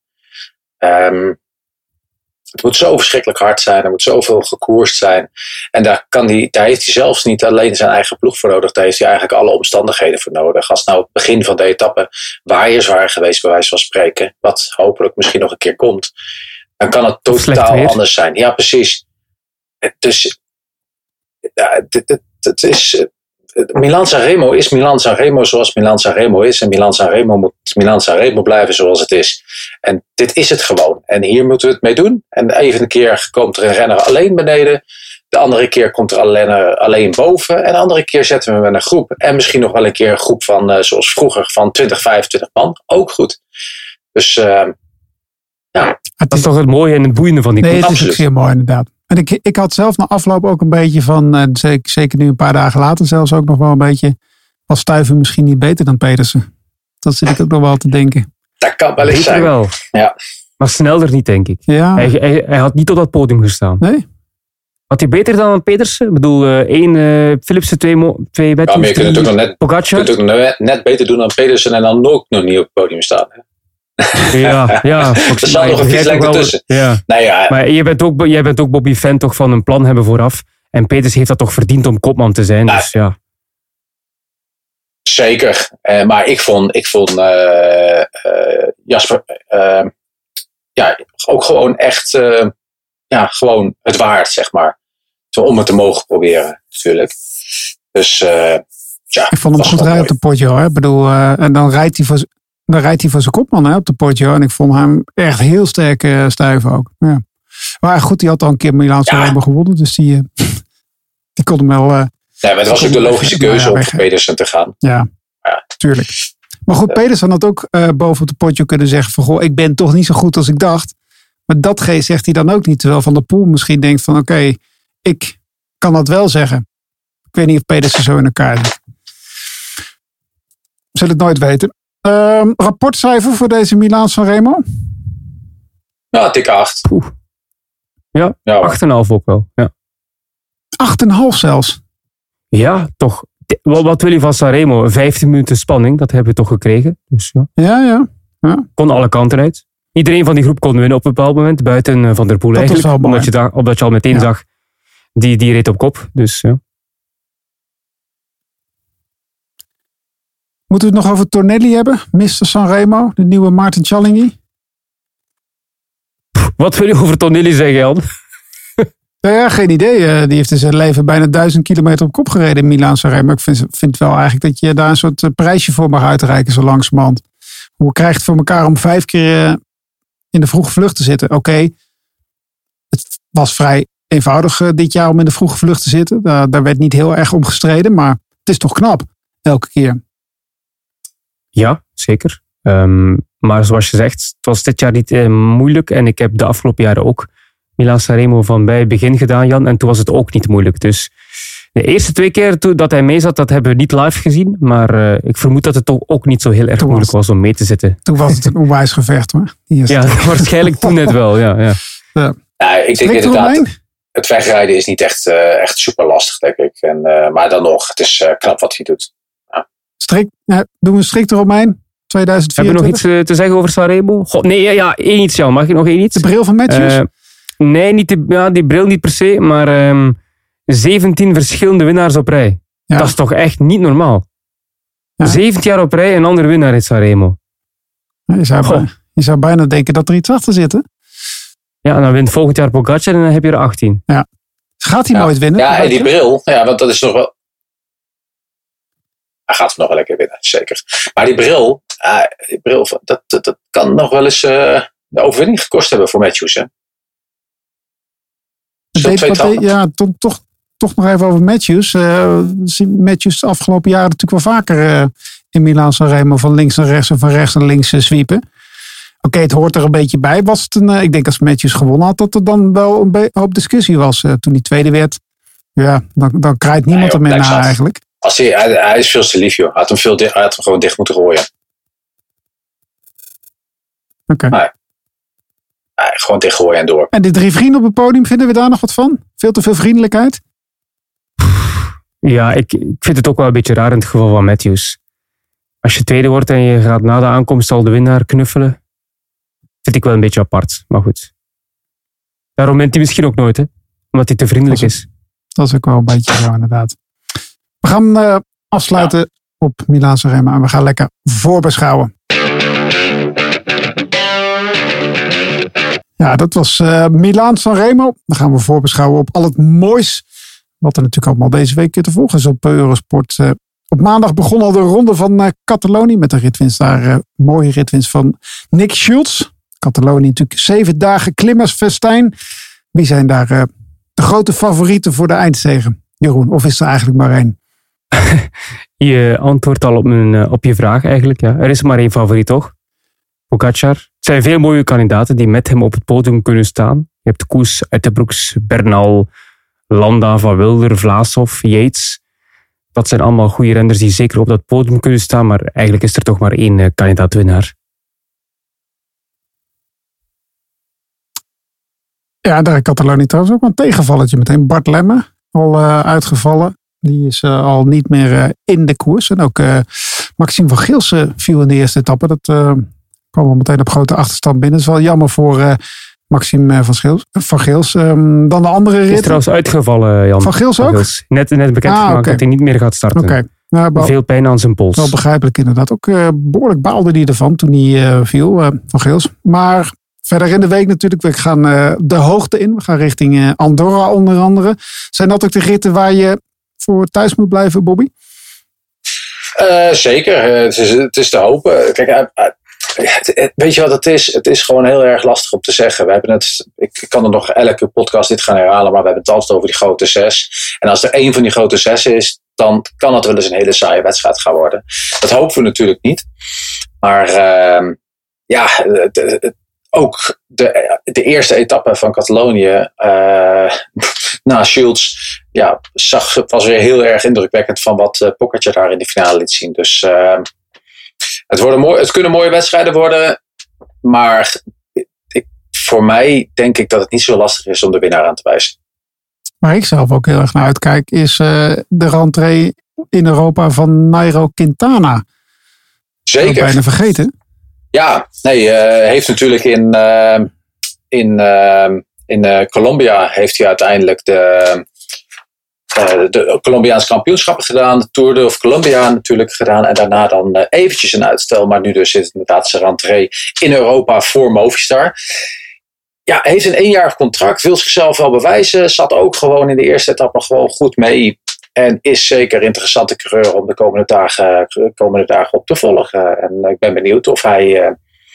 Het moet zo verschrikkelijk hard zijn. Er moet zoveel gekoerst zijn. En daar heeft hij zelfs niet alleen zijn eigen ploeg voor nodig. Daar heeft hij eigenlijk alle omstandigheden voor nodig. Als nou het begin van de etappe waaiers waren geweest, bij wijze van spreken. Wat hopelijk misschien nog een keer komt. Dan kan het totaal anders zijn. Ja, precies. Dus het is... Milan-San Remo zoals Milan-San Remo is. En Milan-San Remo moet Milan-San Remo blijven zoals het is. En dit is het gewoon. En hier moeten we het mee doen. En even een keer komt er een renner alleen beneden. De andere keer komt er alleen boven. En de andere keer zetten we met een groep. En misschien nog wel een keer een groep van, zoals vroeger, van 20, 25 man. Ook goed. Dus ja. Dat is toch het mooie en het boeiende van die koers. Nee, het is ook zeer mooi inderdaad. En ik had zelf na afloop ook een beetje van, zeker nu een paar dagen later zelfs ook nog wel een beetje, was Stuyven misschien niet beter dan Pedersen? Dat zit ik ook nog wel te denken. Dat kan wel eens zijn. Wel. Ja. Maar sneller niet, denk ik. Ja. Hij had niet op dat podium gestaan. Nee? Had hij beter dan Pedersen? Ik bedoel, Philipsen, twee Matthews, maar je kunt het ook nog net beter doen dan Pedersen en dan ook nog niet op het podium staan. Hè? Ja. Er zal nog een fietslengte tussen. Ja. Nou ja. Maar jij bent ook Bobby fan toch van een plan hebben vooraf. En Peters heeft dat toch verdiend om kopman te zijn. Dus ja. Zeker. Maar ik vond Jasper ook gewoon echt gewoon het waard, zeg maar. Om het te mogen proberen, natuurlijk. Dus ik vond hem goed rijden op de Poggio. Hè? Ik bedoel, en dan rijdt hij voor zijn kopman op de Poggio. En ik vond hem echt heel sterk Stuyven ook. Ja. Maar goed, die had al een keer Milaan-San Remo gewonnen. Dus die kon hem wel... maar het was ook de logische keuze om voor Pedersen te gaan. Ja, tuurlijk. Maar goed, Pedersen had ook boven op de Poggio kunnen zeggen van, goh, ik ben toch niet zo goed als ik dacht. Maar dat zegt hij dan ook niet. Terwijl Van der Poel misschien denkt van, oké, ik kan dat wel zeggen. Ik weet niet of Pedersen zo in elkaar zit. We zullen het nooit weten. Rapportcijfer voor deze Milaan-San Remo? Nou, dikke 8. Ja, 8,5 ook wel. Ja. 8,5 zelfs? Ja, toch. Wat wil je van Sanremo? 15 minuten spanning, dat hebben we toch gekregen. Dus, ja. Kon alle kanten uit. Iedereen van die groep kon winnen op een bepaald moment. Buiten Van der Poel dat eigenlijk. Omdat je al meteen zag, die reed op kop. Dus ja. Moeten we het nog over Tonelli hebben? Mr. Sanremo, de nieuwe Martin Cialinghi. Wat wil je over Tonelli zeggen, Jan? Ja, geen idee. Die heeft in zijn leven bijna 1000 kilometer op kop gereden in Milaan-San Remo. Ik vind wel eigenlijk dat je daar een soort prijsje voor mag uitreiken zo langzamerhand. Hoe krijg je het voor elkaar om 5 keer in de vroege vlucht te zitten? Oké, het was vrij eenvoudig dit jaar om in de vroege vlucht te zitten. Daar werd niet heel erg om gestreden, maar het is toch knap elke keer. Ja, zeker. Maar zoals je zegt, het was dit jaar niet moeilijk. En ik heb de afgelopen jaren ook Milaan-San Remo van bij het begin gedaan, Jan. En toen was het ook niet moeilijk. Dus de eerste 2 keer dat hij mee zat, dat hebben we niet live gezien. Maar ik vermoed dat het toch ook niet zo heel erg moeilijk was om mee te zitten. Toen was het een onwijs gevecht, hoor. Ja, waarschijnlijk toen net wel. Ja. Ik denk inderdaad, het wegrijden is niet echt super lastig, denk ik. Maar dan nog, het is knap wat hij doet. Doen we een strikt Romein 2024. Heb je nog iets te zeggen over Sanremo? Nee, één iets, Jan. Mag ik nog één iets? De bril van Matthews? Nee, niet die bril niet per se, maar 17 verschillende winnaars op rij. Ja. Dat is toch echt niet normaal? Ja. 17 jaar op rij een andere winnaar in Sanremo. Je zou bijna denken dat er iets achter zit, hè? Ja, en dan wint volgend jaar Pogacar en dan heb je er 18. Ja. Gaat hij nooit winnen? Ja, en die bril, want dat is nog wel... Hij gaat hem nog wel lekker winnen, zeker. Maar die bril dat kan nog wel eens de overwinning gekost hebben voor Matthews, hè? Toch nog even over Matthews. Matthews de afgelopen jaren natuurlijk wel vaker in Milaan-San Remo van links naar rechts en van rechts naar links zwiepen. Oké, het hoort er een beetje bij. Was het ik denk als Matthews gewonnen had, dat er dan wel een hoop discussie was. Toen hij tweede werd, dan krijgt niemand er meer naar eigenlijk. Hij is veel te lief, joh. Hij had hem gewoon dicht moeten gooien. Oké. Gewoon dichtgooien en door. En die 3 vrienden op het podium, vinden we daar nog wat van? Veel te veel vriendelijkheid? Ja, ik vind het ook wel een beetje raar in het geval van Matthews. Als je tweede wordt en je gaat na de aankomst al de winnaar knuffelen, vind ik wel een beetje apart. Maar goed. Daarom wint hij misschien ook nooit, hè? Omdat hij te vriendelijk is. Dat is ook wel een beetje zo, inderdaad. We gaan afsluiten op Milaan-San Remo en we gaan lekker voorbeschouwen. Ja, dat was Milaan-San Remo. Dan gaan we voorbeschouwen op al het moois Wat er natuurlijk allemaal deze week te volgen is op Eurosport. Op maandag begon al de ronde van Catalonië met een ritwinst daar. Mooie ritwinst van Nick Schultz. Catalonië natuurlijk 7 dagen klimmersfestijn. Wie zijn daar de grote favorieten voor de eindzege? Jeroen, of is er eigenlijk maar één? Je antwoordt al op je vraag eigenlijk. Ja. Er is maar één favoriet, toch? Pogačar. Het zijn veel mooie kandidaten die met hem op het podium kunnen staan. Je hebt Koes, Uijtenbroeks, Bernal, Landa, Van Wilder, Vlaashoff, Yates. Dat zijn allemaal goede renners die zeker op dat podium kunnen staan. Maar eigenlijk is er toch maar één kandidaat-winnaar. Ja, daar in Catalonië trouwens ook een tegenvalletje meteen. Bart Lemme, al uitgevallen. Die is al niet meer in de koers. En ook Maxime van Gilsen viel in de eerste etappe. Dat kwam al meteen op grote achterstand binnen. Dat is wel jammer voor Maxime van Gils. Dan de andere rit. Is trouwens uitgevallen, Jan. Van Gils ook? Net bekendgemaakt dat hij niet meer gaat starten. Okay. Veel pijn aan zijn pols. Wel begrijpelijk inderdaad. Ook behoorlijk baalde hij ervan toen hij viel, Van Gils. Maar verder in de week natuurlijk. We gaan de hoogte in. We gaan richting Andorra onder andere. Zijn dat ook de ritten waar je voor thuis moet blijven, Bobby? Zeker. Het is te hopen. Kijk, weet je wat het is? Het is gewoon heel erg lastig om te zeggen. We hebben ik kan er nog elke podcast dit gaan herhalen, maar we hebben het altijd over die grote 6. En als er één van die grote 6 is, dan kan het wel eens een hele saaie wedstrijd gaan worden. Dat hopen we natuurlijk niet. Maar ook de eerste etappe van Catalonië na Schultz was weer heel erg indrukwekkend van wat Pogačar daar in de finale liet zien. Dus het kunnen mooie wedstrijden worden, maar voor mij denk ik dat het niet zo lastig is om de winnaar aan te wijzen. Waar ik zelf ook heel erg naar uitkijk is de rentree in Europa van Nairo Quintana. Zeker. Dat bijna vergeten. Ja, heeft natuurlijk in Colombia heeft hij uiteindelijk de Colombiaanse kampioenschappen gedaan. De Tour de Colombia natuurlijk gedaan. En daarna dan eventjes een uitstel. Maar nu dus is het inderdaad zijn rentree in Europa voor Movistar. Ja, heeft een 1-jarig contract. Wil zichzelf wel bewijzen. Zat ook gewoon in de eerste etappe gewoon goed mee. En is zeker een interessante coureur om de komende dagen op te volgen. En ik ben benieuwd of hij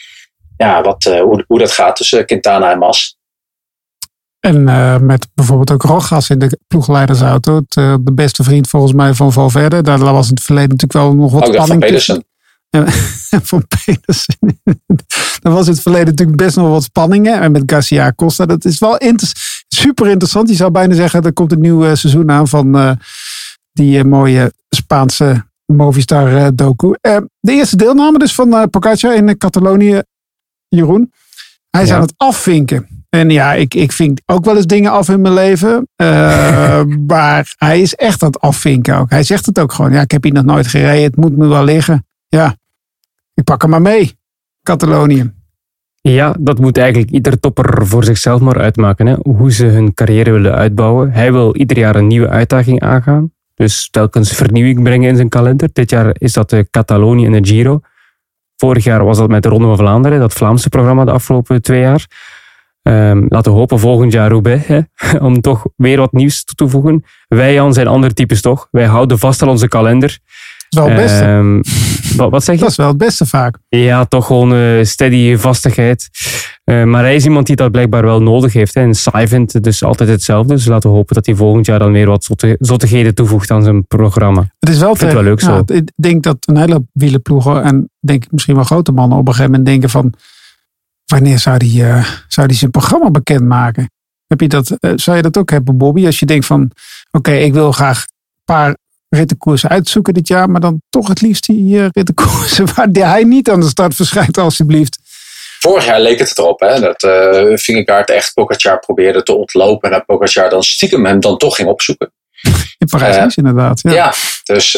hoe dat gaat tussen Quintana en Mas. En met bijvoorbeeld ook Rogas in de ploegleidersauto. De beste vriend volgens mij van Valverde. Daar was in het verleden natuurlijk wel nog wat spanning van Pedersen. Van Pedersen. Daar was in het verleden natuurlijk best nog wat spanningen. En met Garcia Costa. Dat is wel super interessant. Je zou bijna zeggen, er komt een nieuw seizoen aan van die mooie Spaanse Movistar docu. De eerste deelname dus van Pogačar in Catalonië, Jeroen. Hij is aan het afvinken. En ja, ik vink ook wel eens dingen af in mijn leven. Maar hij is echt aan het afvinken ook. Hij zegt het ook gewoon. Ja, ik heb hier nog nooit gereden. Het moet me wel liggen. Ja, ik pak hem maar mee. Catalonië. Ja, dat moet eigenlijk ieder topper voor zichzelf maar uitmaken. Hè? Hoe ze hun carrière willen uitbouwen. Hij wil ieder jaar een nieuwe uitdaging aangaan. Dus telkens vernieuwing brengen in zijn kalender. Dit jaar is dat de Catalonië en de Giro. Vorig jaar was dat met de Ronde van Vlaanderen. Dat Vlaamse programma de afgelopen 2 jaar. Laten we hopen volgend jaar Roubaix. Hè? Om toch weer wat nieuws toe te voegen. Wij, Jan, zijn andere types toch? Wij houden vast aan onze kalender. Dat is wel het beste. Wat zeg je? Dat is wel het beste vaak. Ja, toch gewoon steady vastigheid. Maar hij is iemand die dat blijkbaar wel nodig heeft. Hè? En saai vindt dus altijd hetzelfde. Dus laten we hopen dat hij volgend jaar dan weer wat zottigheden toevoegt aan zijn programma. Het is wel, wel leuk zo. Ik denk dat een hele wielerploegen en denk ik misschien wel grote mannen op een gegeven moment denken van wanneer zou die zijn programma bekendmaken? Zou je dat ook hebben, Bobby? Als je denkt van oké, ik wil graag een paar rittenkoersen uitzoeken dit jaar, maar dan toch het liefst die rittenkoersen waar hij niet aan de start verschijnt, alsjeblieft. Vorig jaar leek het erop, hè, dat Vingegaard echt Pogačar probeerde te ontlopen en dat Pogačar dan stiekem hem dan toch ging opzoeken. In Parijs inderdaad. Ja, dus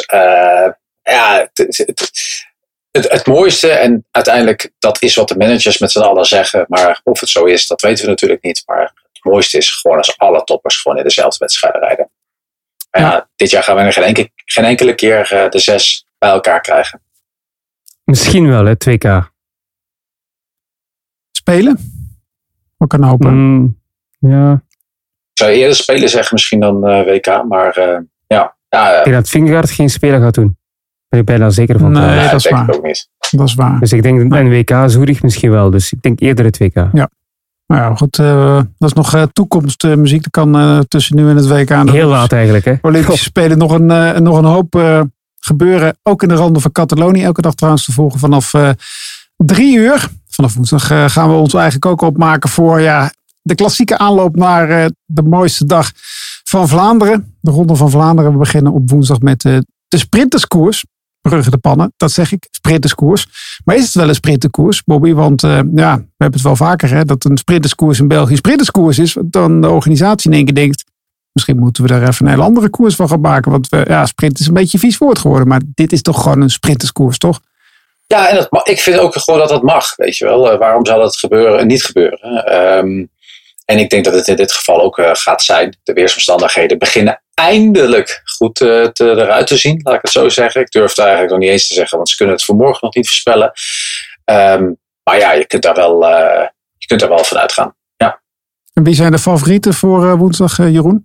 het mooiste, en uiteindelijk dat is wat de managers met z'n allen zeggen, maar of het zo is, dat weten we natuurlijk niet. Maar het mooiste is gewoon als alle toppers gewoon in dezelfde wedstrijden rijden. Ja, dit jaar gaan we geen enkele keer de 6 bij elkaar krijgen. Misschien wel, hè, 2K. Spelen? We kunnen hopen. Ja. zou je eerder spelen zeggen misschien dan WK. Maar ja. Ik denk dat Vingegaard geen speler gaat doen. Daar ben ik bijna zeker van. Nee, dat is waar. Ik ook niet. Dat is waar. Dus ik denk een WK Zurich misschien wel. Dus ik denk eerder het WK. Ja. Nou ja, goed. Dat is nog toekomstmuziek. Dat kan tussen nu en het WK. Heel laat eigenlijk, hè? Olympische Spelen nog een hoop gebeuren. Ook in de Ronde van Catalonië. Elke dag trouwens te volgen vanaf 3 uur. Vanaf woensdag gaan we ons eigenlijk ook opmaken voor de klassieke aanloop naar de mooiste dag van Vlaanderen. De Ronde van Vlaanderen. We beginnen op woensdag met de sprinterskoers. Brugge de Pannen, dat zeg ik, sprinterskoers. Maar is het wel een sprinterkoers, Bobby? Want we hebben het wel vaker, dat een sprinterskoers in België sprinterskoers is. Dan de organisatie in één keer denkt, misschien moeten we daar even een hele andere koers van gaan maken. Want sprint is een beetje een vies woord geworden. Maar dit is toch gewoon een sprinterskoers, toch? Ja, en ik vind ook gewoon dat mag, weet je wel. Waarom zou dat niet gebeuren? En ik denk dat het in dit geval ook gaat zijn. De weersomstandigheden beginnen eindelijk goed eruit te zien, laat ik het zo zeggen. Ik durf het eigenlijk nog niet eens te zeggen, want ze kunnen het voor morgen nog niet voorspellen. Maar ja, je kunt daar wel van uitgaan. Ja. En wie zijn de favorieten voor woensdag, Jeroen?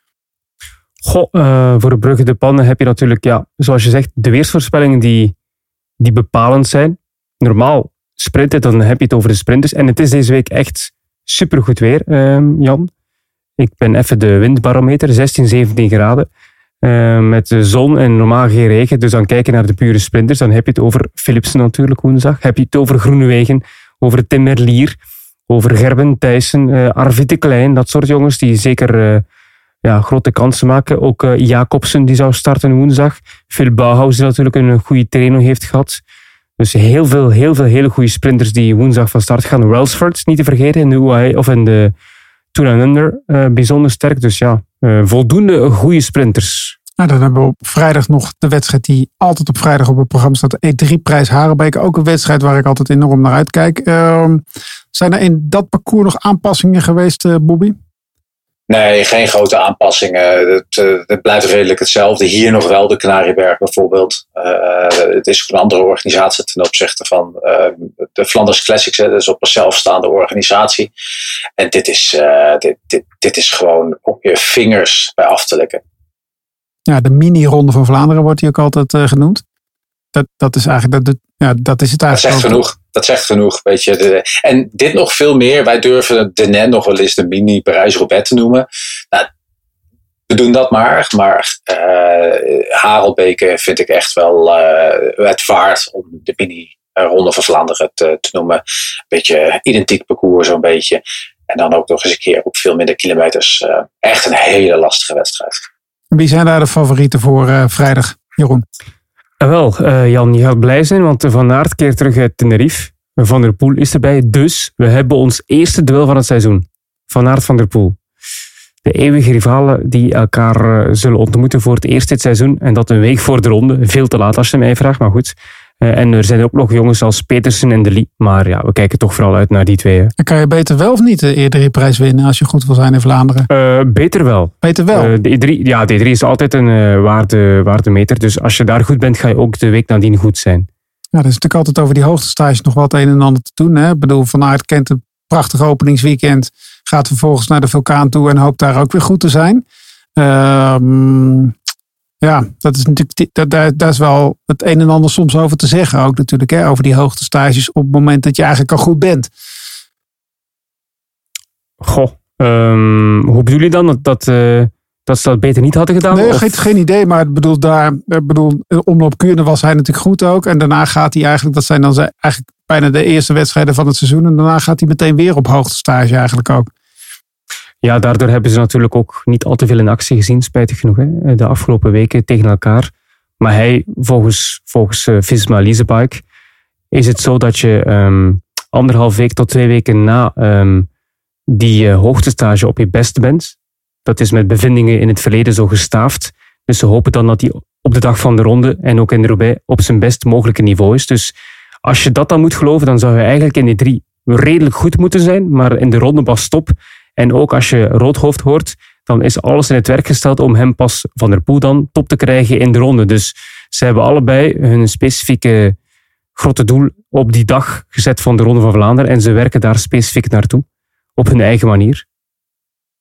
Voor de Brugge de Pannen heb je natuurlijk, zoals je zegt, de weersvoorspellingen die bepalend zijn. Normaal sprinten, dan heb je het over de sprinters. En het is deze week echt supergoed weer, Jan. Ik ben even de windbarometer, 16, 17 graden. Met de zon en normaal geen regen. Dus dan kijken naar de pure sprinters. Dan heb je het over Philipsen natuurlijk woensdag. Heb je het over Groenewegen, over Tim Merlier, over Gerben Thijssen, Arvid de Klein. Dat soort jongens die zeker grote kansen maken. Ook Jacobsen die zou starten woensdag. Phil Bauhaus die natuurlijk een goede training heeft gehad. Dus heel veel hele goede sprinters die woensdag van start gaan. Welsford niet te vergeten in de UAE of in de Tour and Under. Bijzonder sterk. Dus voldoende goede sprinters. Nou, dan hebben we op vrijdag nog de wedstrijd die altijd op vrijdag op het programma staat. De E3-prijs Harenbeek. Ook een wedstrijd waar ik altijd enorm naar uitkijk. Zijn er in dat parcours nog aanpassingen geweest, Bobby? Nee, geen grote aanpassingen. Het blijft redelijk hetzelfde. Hier nog wel, de Canarieberg bijvoorbeeld. Het is een andere organisatie ten opzichte van de Flanders Classics. Dat is op een zelfstaande organisatie. En dit is gewoon op je vingers bij af te likken. Ja, de mini-ronde van Vlaanderen wordt die ook altijd genoemd. Dat is eigenlijk dat is het eigenlijk. Dat zegt genoeg. Weet je. En dit nog veel meer. Wij durven de NEN nog wel eens de mini Parijs-Roubaix te noemen. Nou, we doen dat maar. Maar Harelbeke vind ik echt wel het waard om de mini Ronde van Vlaanderen te noemen. Een beetje identiek parcours zo'n beetje. En dan ook nog eens een keer op veel minder kilometers. Echt een hele lastige wedstrijd. Wie zijn daar de favorieten voor vrijdag, Jeroen? Jan, je gaat blij zijn, want Van Aert keert terug uit Tenerife. Van der Poel is erbij, dus we hebben ons eerste duel van het seizoen. Van Aert, Van der Poel. De eeuwige rivalen die elkaar zullen ontmoeten voor het eerst dit seizoen. En dat een week voor de ronde. Veel te laat als je mij vraagt, maar goed. En er zijn ook nog jongens als Petersen en De Lie. Maar we kijken toch vooral uit naar die twee. Hè. En kan je beter wel of niet de E3-prijs winnen als je goed wil zijn in Vlaanderen? Beter wel. Beter wel? De E3 is altijd een waardemeter. Dus als je daar goed bent, ga je ook de week nadien goed zijn. Ja, er is natuurlijk altijd over die hoogtestages nog wat een en ander te doen. Hè? Ik bedoel, Van Aert kent een prachtig openingsweekend. Gaat vervolgens naar de vulkaan toe en hoopt daar ook weer goed te zijn. Dat is natuurlijk, daar is wel het een en ander soms over te zeggen ook natuurlijk. Hè? Over die hoogtestages op het moment dat je eigenlijk al goed bent. Hoe bedoel je dan dat ze dat beter niet hadden gedaan? Nee, geen idee. Maar omloop Kuurne was hij natuurlijk goed ook. En daarna gaat hij eigenlijk, dat zijn dan eigenlijk bijna de eerste wedstrijden van het seizoen. En daarna gaat hij meteen weer op hoogtestage eigenlijk ook. Ja, daardoor hebben ze natuurlijk ook niet al te veel in actie gezien, spijtig genoeg. Hè, de afgelopen weken tegen elkaar. Maar hij, volgens Visma Leasebike, is het zo dat je 1,5 week tot 2 weken na die hoogtestage op je beste bent. Dat is met bevindingen in het verleden zo gestaafd. Dus ze hopen dan dat hij op de dag van de ronde en ook in de Roubaix op zijn best mogelijke niveau is. Dus als je dat dan moet geloven, dan zou je eigenlijk in die 3 redelijk goed moeten zijn. Maar in de ronde pas stop. En ook als je Roodhoofd hoort, dan is alles in het werk gesteld om hem pas Van der Poel dan top te krijgen in de ronde. Dus ze hebben allebei hun specifieke grote doel op die dag gezet van de Ronde van Vlaanderen. En ze werken daar specifiek naartoe. Op hun eigen manier.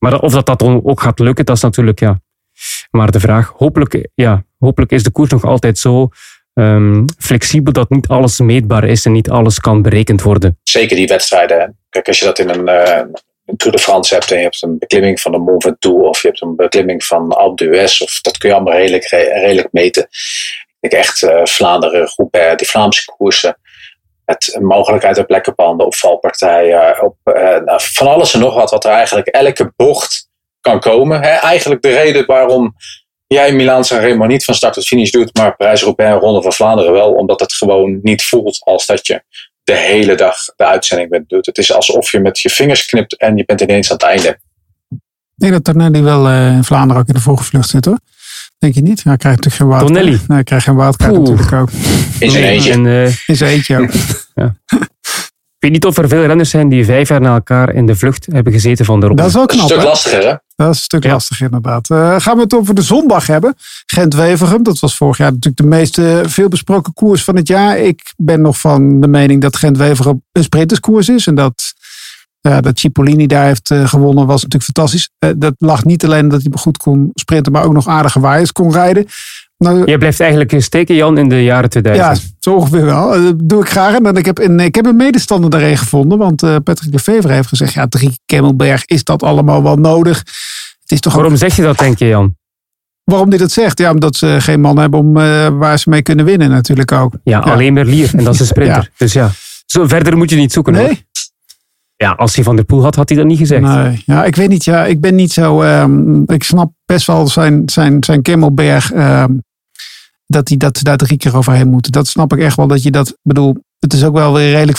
Maar of dat ook gaat lukken, dat is natuurlijk maar de vraag. Hopelijk is de koers nog altijd zo flexibel dat niet alles meetbaar is en niet alles kan berekend worden. Zeker die wedstrijden. Kijk, als je dat in een Tour de France hebt en je hebt een beklimming van de Mont Ventoux of je hebt een beklimming van Alpe d'Huez, of dat kun je allemaal redelijk meten. Ik denk echt Vlaanderen, Roubaix, die Vlaamse koersen. Met een mogelijkheid op lekke banden, op valpartijen, van alles en nog wat er eigenlijk elke bocht kan komen. Eigenlijk de reden waarom jij Milaan-San Remo niet van start tot finish doet, maar Parijs-Roubaix en Ronde van Vlaanderen wel, omdat het gewoon niet voelt als dat je de hele dag de uitzending doet. Het is alsof je met je vingers knipt en je bent ineens aan het einde. Ik denk dat Tonelli wel in Vlaanderen ook in de volgevlucht zit, hoor. Denk je niet? Hij krijgt natuurlijk geen wildcard. Tonelli? Nee, hij krijgt geen wildcard natuurlijk ook. In zijn eentje. In zijn eentje ook. Ja. Ik weet niet of er veel renners zijn die 5 jaar na elkaar in de vlucht hebben gezeten van de ronde. Dat is wel knap, een stuk lastiger, hè? Dat is een stuk lastiger, inderdaad. Gaan we het over de zondag hebben. Gent-Wevelgem, dat was vorig jaar natuurlijk de meest veelbesproken koers van het jaar. Ik ben nog van de mening dat Gent-Wevelgem een sprinterskoers is. En dat Cipollini daar heeft gewonnen was natuurlijk fantastisch. Dat lag niet alleen dat hij goed kon sprinten, maar ook nog aardige waaiers kon rijden. Nou, jij blijft eigenlijk steken, Jan, in de jaren 2000. Ja, zo ongeveer wel. Dat doe ik graag. En ik heb een medestander daarin gevonden. Want Patrick Lefevre heeft gezegd, 3 Kemmelberg, is dat allemaal wel nodig? Het is toch waarom zeg je dat, denk je, Jan? Waarom hij dat zegt? Ja, omdat ze geen man hebben om waar ze mee kunnen winnen natuurlijk ook. Ja, alleen Merlier. En dat is een sprinter. Dus zo verder moet je niet zoeken. Nee. Hoor. Ja, als hij Van der Poel had hij dat niet gezegd. Nee, ja, ik weet niet. Ja, ik ben niet zo... ik snap best wel zijn Kemmelberg... dat ze daar 3 keer overheen moeten. Dat snap ik echt wel. Dat je dat... bedoel, het is ook wel weer redelijk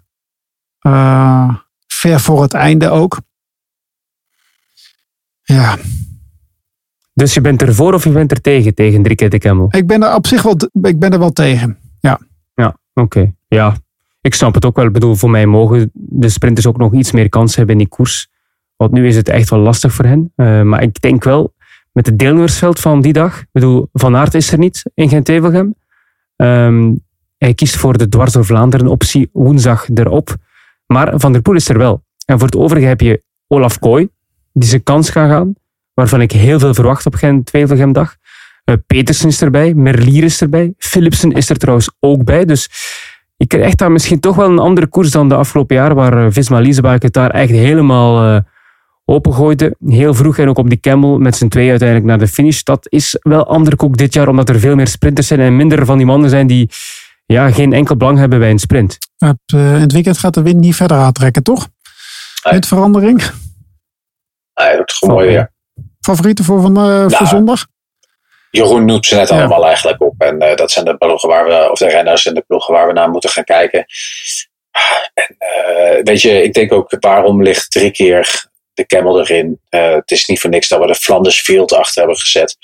ver voor het einde ook. Ja. Dus je bent er voor of je bent er tegen 3 keer de Kemmel? Ik ben er op zich wel tegen. Ja. Ja, oké. Ja. Ik snap het ook wel. Ik bedoel, voor mij mogen de sprinters ook nog iets meer kans hebben in die koers. Want nu is het echt wel lastig voor hen. Maar ik denk wel, met het deelnemersveld van die dag. Ik bedoel, Van Aert is er niet in Gent-Wevelgem. Hij kiest voor de Dwars door Vlaanderen optie woensdag erop. Maar Van der Poel is er wel. En voor het overige heb je Olaf Kooi, die zijn kans gaat gaan. Waarvan ik heel veel verwacht op Gent-Wevelgem dag. Petersen is erbij, Merlier is erbij. Philipsen is er trouwens ook bij. Dus ik krijg daar misschien toch wel een andere koers dan de afgelopen jaren, waar Visma-Leasebike het daar echt helemaal opengooide. Heel vroeg en ook op die Kemmel met z'n 2 uiteindelijk naar de finish. Dat is wel ander ook dit jaar, omdat er veel meer sprinters zijn en minder van die mannen zijn die geen enkel belang hebben bij een sprint. In het weekend gaat de wind niet verder aantrekken, toch? Windverandering? Nee, dat wordt gewoon mooi weer. Favorieten voor zondag? Jeroen noemt ze net allemaal eigenlijk op. En dat zijn de ploegen de renners en de ploegen waar we naar moeten gaan kijken. En weet je, ik denk ook, waarom ligt 3 keer de Kemmel erin? Het is niet voor niks dat we de Flanders Field achter hebben gezet.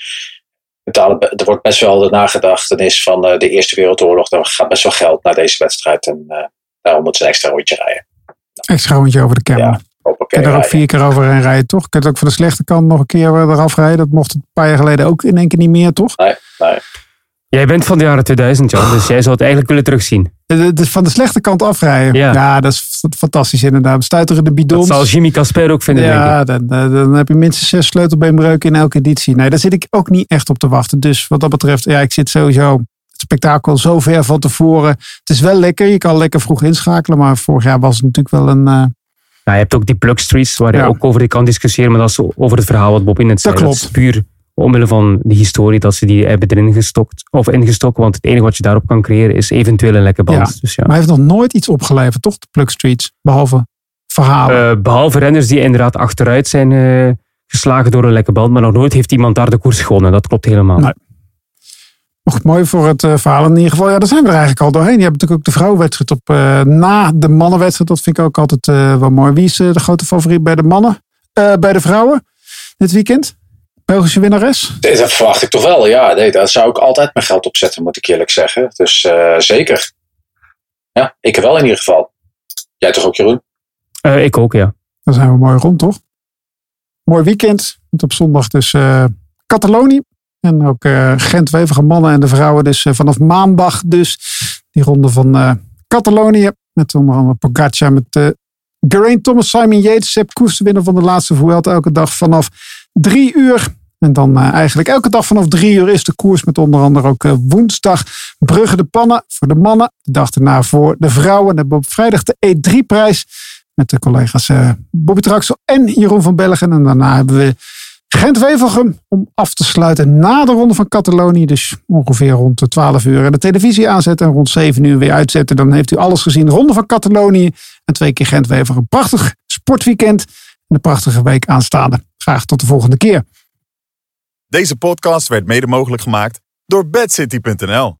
Er wordt best wel de nagedachtenis van de Eerste Wereldoorlog. Er gaat best wel geld naar deze wedstrijd. En daarom moeten ze een extra rondje rijden. Extra rondje over de Kemmel. Ja. Kun je er ook 4 keer overheen rijden, toch? Kun je het ook van de slechte kant nog een keer eraf rijden? Dat mocht het een paar jaar geleden ook in één keer niet meer, toch? Nee. Jij bent van de jaren 2000, Jan, dus jij zou het eigenlijk willen terugzien. Dus van de slechte kant afrijden. Ja, dat is fantastisch inderdaad. Stuiterende bidons. Dat zal Jimmy Casper ook vinden, denk ik. Dan heb je minstens 6 sleutelbeenbreuken in elke editie. Nee, daar zit ik ook niet echt op te wachten. Dus wat dat betreft, ik zit sowieso het spektakel zo ver van tevoren. Het is wel lekker, je kan lekker vroeg inschakelen. Maar vorig jaar was het natuurlijk wel een... je hebt ook die plugstreets waar je ook over kan discussiëren. Maar dat is over het verhaal wat Bob in het zei. Dat klopt. Dat is puur omwille van de historie dat ze die hebben erin ingestoken. Want het enige wat je daarop kan creëren is eventueel een lekke band. Ja. Dus maar hij heeft nog nooit iets opgeleverd, toch? De plugstreets. Behalve verhalen. Behalve renners die inderdaad achteruit zijn geslagen door een lekke band. Maar nog nooit heeft iemand daar de koers gewonnen. Dat klopt helemaal. Nee. Nog mooi voor het verhaal in ieder geval. Ja, daar zijn we er eigenlijk al doorheen. Je hebt natuurlijk ook de vrouwenwedstrijd op na de mannenwedstrijd. Dat vind ik ook altijd wel mooi. Wie is de grote favoriet bij de mannen? Bij de vrouwen dit weekend? Belgische winnares? Dat verwacht ik toch wel, ja. Nee, daar zou ik altijd mijn geld op zetten, moet ik eerlijk zeggen. Dus zeker. Ja, ik wel in ieder geval. Jij toch ook, Jeroen? Ik ook, ja. Dan zijn we mooi rond, toch? Mooi weekend. Op zondag dus Catalonië. En ook Gent-Wevelgem mannen en de vrouwen. Dus vanaf maandag dus die ronde van Catalonië. Met onder andere Pogacar met Geraint Thomas, Simon Yates, Sepp Kuss, de winnaar van de laatste Vuelta. Elke dag vanaf 3 uur. En dan eigenlijk elke dag vanaf 3 uur is de koers. Met onder andere ook woensdag Brugge de Pannen voor de mannen. De dag daarna voor de vrouwen. En op vrijdag de E3-prijs. Met de collega's Bobby Traxel en Jeroen van Bellegem. En daarna hebben we Gent-Wevelgem om af te sluiten na de ronde van Catalonië. Dus ongeveer rond de 12 uur en de televisie aanzetten. En rond 7 uur weer uitzetten. Dan heeft u alles gezien. De ronde van Catalonië. En 2 keer Gent-Wevelgem. Prachtig sportweekend. En een prachtige week aanstaande. Graag tot de volgende keer. Deze podcast werd mede mogelijk gemaakt door bedcity.nl.